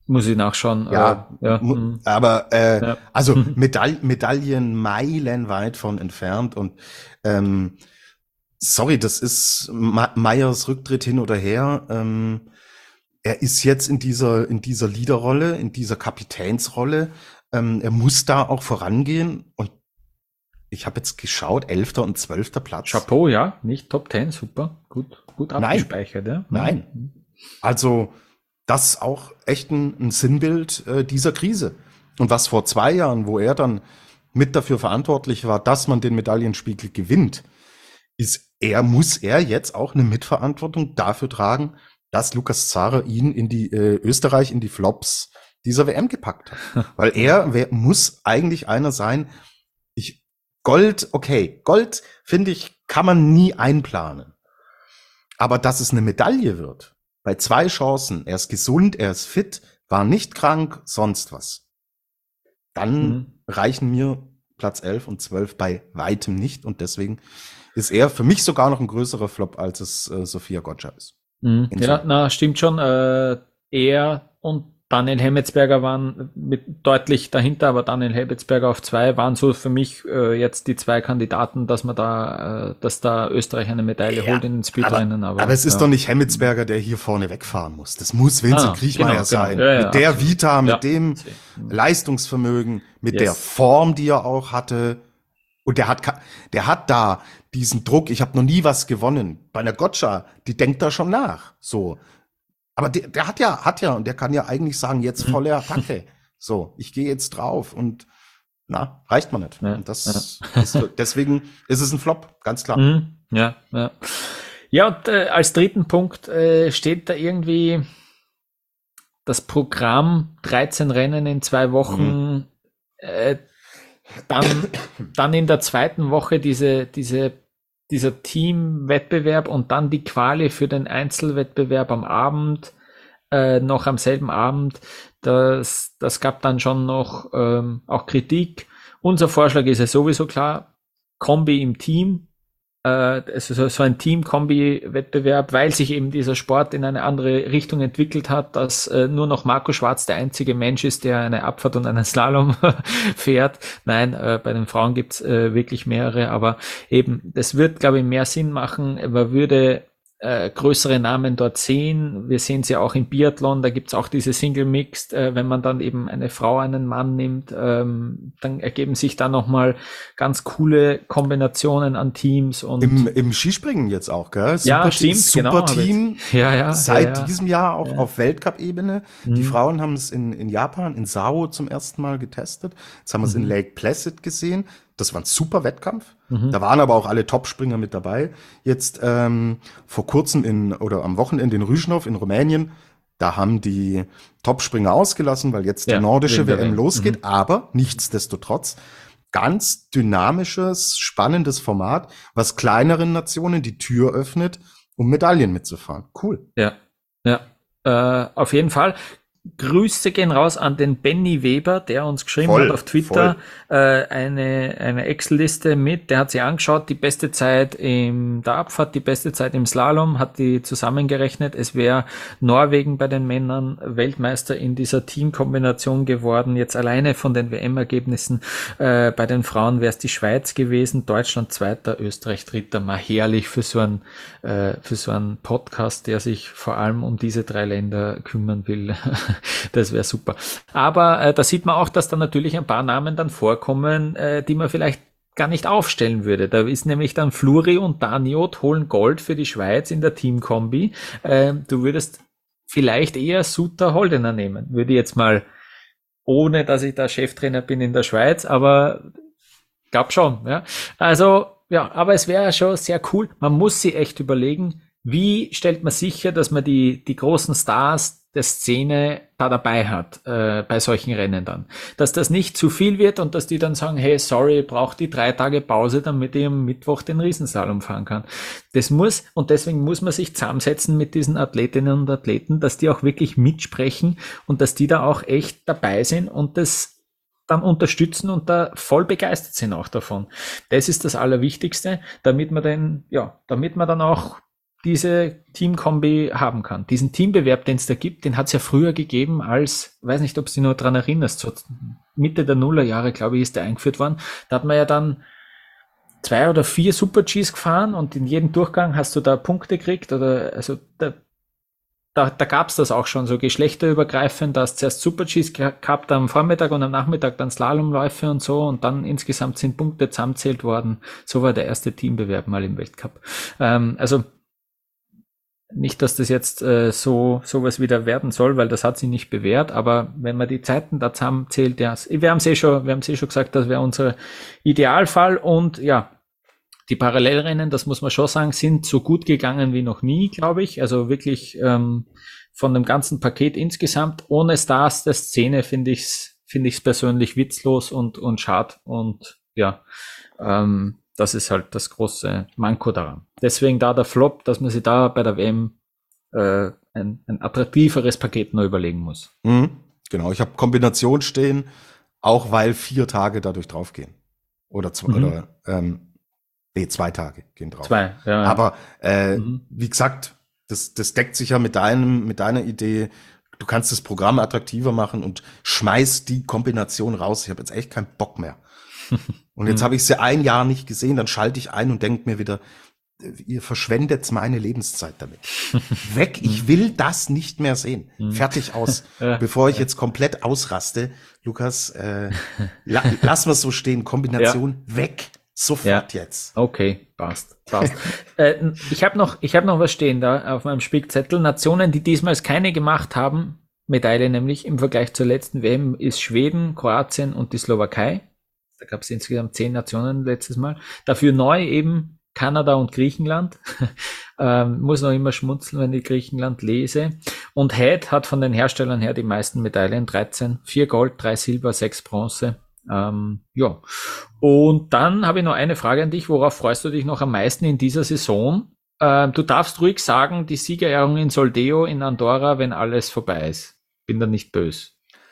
Muss ich nachschauen. Ja, äh, ja. mu- aber äh, Ja. also Medaille, Medaillen meilenweit von entfernt und ähm, sorry, das ist Ma- Meyers Rücktritt hin oder her. Ähm, er ist jetzt in dieser in dieser Leaderrolle, in dieser Kapitänsrolle. Ähm, er muss da auch vorangehen und ich habe jetzt geschaut, elfter und zwölfter Platz. Chapeau, ja, nicht Top Ten, super, gut, gut Nein. abgespeichert, ja. Nein. Also das ist auch echt ein, ein Sinnbild äh, dieser Krise. Und was vor zwei Jahren, wo er dann mit dafür verantwortlich war, dass man den Medaillenspiegel gewinnt, ist er, muss er jetzt auch eine Mitverantwortung dafür tragen, dass Lukas Zara ihn in die äh, Österreich in die Flops dieser W M gepackt hat. Weil er wer, muss eigentlich einer sein. Ich Gold, okay, Gold finde ich kann man nie einplanen. Aber dass es eine Medaille wird, bei zwei Chancen, er ist gesund, er ist fit, war nicht krank, sonst was. Dann Mhm. reichen mir Platz elf und zwölf bei weitem nicht und deswegen ist er für mich sogar noch ein größerer Flop, als es äh, Sophia Gotcha ist. Mhm. In Ja, Summe. na, stimmt schon. Äh, er und Daniel Hemmetsberger waren mit deutlich dahinter, aber Daniel Hemmetsberger auf zwei waren so für mich äh, jetzt die zwei Kandidaten, dass man da, äh, dass da Österreich eine Medaille Ja, holt in den Speedrennen. aber, Aber, aber es ist ja. doch nicht Hemmetsberger, der hier vorne wegfahren muss. Das muss Vincent Ah, Kriechmeier genau, genau. sein. Ja, ja, mit der absolut. Vita, mit Ja. dem Mhm. Leistungsvermögen, mit Yes. der Form, die er auch hatte. Und der hat, ka- der hat da diesen Druck. Ich habe noch nie was gewonnen. Bei einer Gotcha, die denkt da schon nach. So. Aber der, der hat ja, hat ja, und der kann ja eigentlich sagen, jetzt volle Attacke. So, ich gehe jetzt drauf und na, reicht man nicht. Ja, und das ist, deswegen ist es ein Flop, ganz klar. Mhm. Ja, ja. Ja, und äh, als dritten Punkt äh, steht da irgendwie das Programm, dreizehn Rennen in zwei Wochen, äh, dann, dann in der zweiten Woche diese, diese, dieser Teamwettbewerb und dann die Quali für den Einzelwettbewerb am Abend, äh, noch am selben Abend. Das, das gab dann schon noch ähm, auch Kritik. Unser Vorschlag ist ja sowieso klar, Kombi im Team, äh, es ist so ein Team-Kombi-Wettbewerb, weil sich eben dieser Sport in eine andere Richtung entwickelt hat, dass äh, nur noch Marco Schwarz der einzige Mensch ist, der eine Abfahrt und einen Slalom fährt. Nein, äh, bei den Frauen gibt's äh, wirklich mehrere, aber eben, das wird, glaube ich, mehr Sinn machen. Man würde äh, größere Namen dort sehen. Wir sehen sie auch im Biathlon, da gibt's auch diese Single Mixed, äh, wenn man dann eben eine Frau, einen Mann nimmt, ähm, dann ergeben sich da nochmal ganz coole Kombinationen an Teams und Im, Im Skispringen jetzt auch, gell? Ja, Super, stimmt, super genau, Team. ja, ja, Seit ja, ja. diesem Jahr auch Ja. auf Weltcup-Ebene. Die Mhm. Frauen haben es in, in Japan, in Sao zum ersten Mal getestet. Jetzt haben wir es in Lake Placid gesehen. Das war ein super Wettkampf. Mhm. Da waren aber auch alle Topspringer mit dabei. Jetzt ähm, vor kurzem in oder am Wochenende in Rüschnow in Rumänien, da haben die Topspringer ausgelassen, weil jetzt die Ja, nordische wegen der W M W M. losgeht. Aber nichtsdestotrotz ganz dynamisches, spannendes Format, was kleineren Nationen die Tür öffnet, um Medaillen mitzufahren. Cool. Ja, ja, äh, auf jeden Fall. Grüße gehen raus an den Benny Weber, der uns geschrieben Voll, hat auf Twitter äh, eine, eine Excel-Liste mit. Der hat sich angeschaut, die beste Zeit in der Abfahrt, die beste Zeit im Slalom, hat die zusammengerechnet. Es wäre Norwegen bei den Männern Weltmeister in dieser Teamkombination geworden. Jetzt alleine von den W M-Ergebnissen. Äh, bei den Frauen wäre es die Schweiz gewesen, Deutschland Zweiter, Österreich Dritter. Mal herrlich für so einen, äh, für so einen Podcast, der sich vor allem um diese drei Länder kümmern will. Das wäre super. Aber äh, da sieht man auch, dass da natürlich ein paar Namen dann vorkommen, äh, die man vielleicht gar nicht aufstellen würde. Da ist nämlich dann Fluri und Daniot holen Gold für die Schweiz in der Teamkombi. Äh, du würdest vielleicht eher Suter Holdener nehmen, würde ich jetzt mal, ohne dass ich da Cheftrainer bin in der Schweiz, aber glaub schon. Ja. Also ja, aber es wäre schon sehr cool. Man muss sich echt überlegen, wie stellt man sicher, dass man die die großen Stars der Szene da dabei hat, äh, bei solchen Rennen dann. Dass das nicht zu viel wird und dass die dann sagen, hey, sorry, ich brauche die drei Tage Pause, damit ich am Mittwoch den Riesenslalom fahren kann. Das muss, und deswegen muss man sich zusammensetzen mit diesen Athletinnen und Athleten, dass die auch wirklich mitsprechen und dass die da auch echt dabei sind und das dann unterstützen und da voll begeistert sind auch davon. Das ist das Allerwichtigste, damit man dann, ja, damit man dann auch diese Teamkombi haben kann. Diesen Teambewerb, den es da gibt, den hat es ja früher gegeben als, weiß nicht, ob du dich nur dran erinnerst, so Mitte der Nullerjahre, glaube ich, ist der eingeführt worden. Da hat man ja dann zwei oder vier Super-Gs gefahren und in jedem Durchgang hast du da Punkte gekriegt oder, also, da, da, da gab es das auch schon, so geschlechterübergreifend, da hast du zuerst Super-Gs gehabt am Vormittag und am Nachmittag dann Slalomläufe und so und dann insgesamt sind Punkte zusammenzählt worden. So war der erste Teambewerb mal im Weltcup. Ähm, also, nicht, dass das jetzt äh, so sowas wieder werden soll, weil das hat sich nicht bewährt, aber wenn man die Zeiten da zusammenzählt, ja, wir haben es eh schon, wir haben es eh schon gesagt, das wäre unser Idealfall und ja, die Parallelrennen, das muss man schon sagen, sind so gut gegangen wie noch nie, glaube ich, also wirklich ähm, von dem ganzen Paket insgesamt, ohne Stars der Szene finde ich's, finde ich's persönlich witzlos und, und schade und ja, ähm, das ist halt das große Manko daran. Deswegen da der Flop, dass man sich da bei der W M äh, ein, ein attraktiveres Paket noch überlegen muss. Mhm, genau, ich habe Kombination stehen, auch weil vier Tage dadurch draufgehen. Oder zwei, mhm. oder ähm, nee, zwei Tage gehen drauf. Zwei, ja. Aber äh, mhm. wie gesagt, das, das deckt sich ja mit deinem, mit deiner Idee. Du kannst das Programm attraktiver machen und schmeißt die Kombination raus. Ich habe jetzt echt keinen Bock mehr. Und jetzt habe ich sie ein Jahr nicht gesehen, dann schalte ich ein und denke mir wieder, ihr verschwendet meine Lebenszeit damit. Weg, ich will das nicht mehr sehen. Fertig aus. Bevor ich jetzt komplett ausraste, Lukas, äh, la, lass mal so stehen, Kombination ja. weg, sofort ja. jetzt. Okay, passt, passt. äh, ich habe noch, ich habe noch was stehen da auf meinem Spickzettel. Nationen, die diesmal keine gemacht haben, Medaille nämlich im Vergleich zur letzten W M, ist Schweden, Kroatien und die Slowakei. Da gab es insgesamt zehn Nationen letztes Mal. Dafür neu eben Kanada und Griechenland. ähm, muss noch immer schmunzeln, wenn ich Griechenland lese. Und Head hat von den Herstellern her die meisten Medaillen, dreizehn. Vier Gold, drei Silber, sechs Bronze. Ähm, ja. Und dann habe ich noch eine Frage an dich. Worauf freust du dich noch am meisten in dieser Saison? Ähm, du darfst ruhig sagen, die Siegerehrung in Soldeo in Andorra, wenn alles vorbei ist. Bin da nicht böse.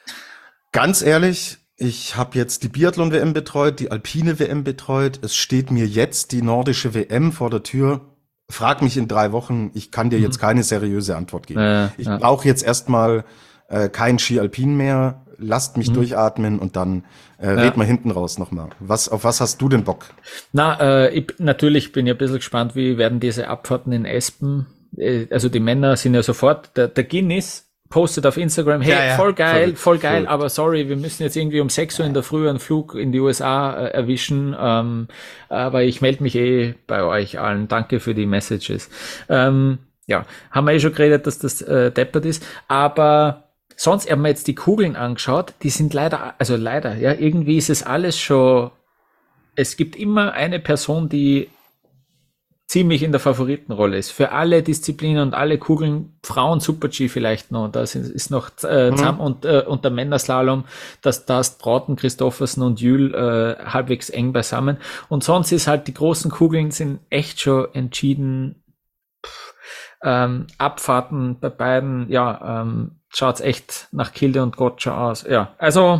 Ganz ehrlich, ich habe jetzt die Biathlon-W M betreut, die Alpine W M betreut. Es steht mir jetzt die nordische W M vor der Tür. Frag mich in drei Wochen. Ich kann dir mhm. jetzt keine seriöse Antwort geben. Äh, ich ja. brauche jetzt erstmal äh, kein Ski-Alpin mehr. Lasst mich mhm. durchatmen und dann äh, ja. red mal hinten raus nochmal. Was, auf was hast du denn Bock? Na, äh, ich, natürlich bin ich ein bisschen gespannt, wie werden diese Abfahrten in Espen. Äh, also die Männer sind ja sofort, der, der Guinness postet auf Instagram, hey, ja, ja, voll geil, verrückt, voll geil, verrückt. Aber sorry, wir müssen jetzt irgendwie um sechs Uhr in der Früh einen Flug in die U S A äh, erwischen, ähm, aber ich melde mich eh bei euch allen. Danke für die Messages. Ähm, ja, haben wir eh schon geredet, dass das äh, deppert ist, aber sonst haben wir jetzt die Kugeln angeschaut, die sind leider, also leider, ja, irgendwie ist es alles schon, es gibt immer eine Person, die ziemlich in der Favoritenrolle ist. Für alle Disziplinen und alle Kugeln, Frauen Super-G vielleicht noch, da ist noch äh, mhm. zusammen und, äh, und der Männerslalom, dass das Brauten, Christoffersen und Jül äh, halbwegs eng beisammen. Und sonst ist halt, die großen Kugeln sind echt schon entschieden. Pff, ähm, Abfahrten bei beiden, ja, ähm, schaut's echt nach Kilde und Gotcha aus. Ja, also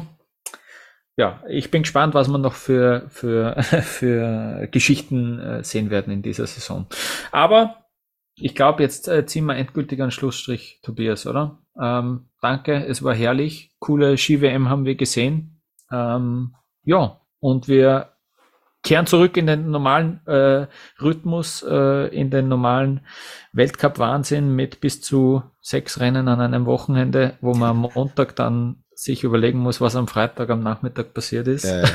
ja, ich bin gespannt, was wir noch für für für Geschichten äh, sehen werden in dieser Saison. Aber ich glaube, jetzt äh, ziehen wir endgültig einen Schlussstrich, Tobias, oder? Ähm, danke, es war herrlich. Coole Ski-W M haben wir gesehen. Ähm, ja, und wir kehren zurück in den normalen äh, Rhythmus, äh, in den normalen Weltcup-Wahnsinn mit bis zu sechs Rennen an einem Wochenende, wo man am Montag dann sich überlegen muss, was am Freitag am Nachmittag passiert ist. Äh,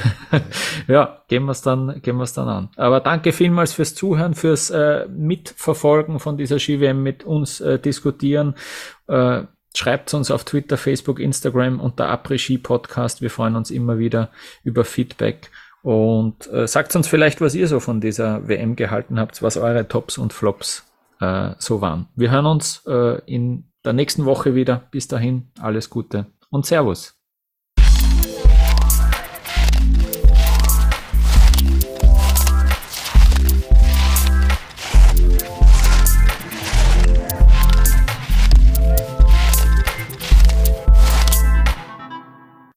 ja, gehen wir es dann, gehen wir es dann an. Aber danke vielmals fürs Zuhören, fürs äh, Mitverfolgen von dieser Ski-W M, mit uns äh, diskutieren. Äh, schreibt uns auf Twitter, Facebook, Instagram unter Après-Ski Podcast. Wir freuen uns immer wieder über Feedback und äh, sagt uns vielleicht, was ihr so von dieser W M gehalten habt, was eure Tops und Flops äh, so waren. Wir hören uns äh, in der nächsten Woche wieder. Bis dahin, alles Gute und Servus.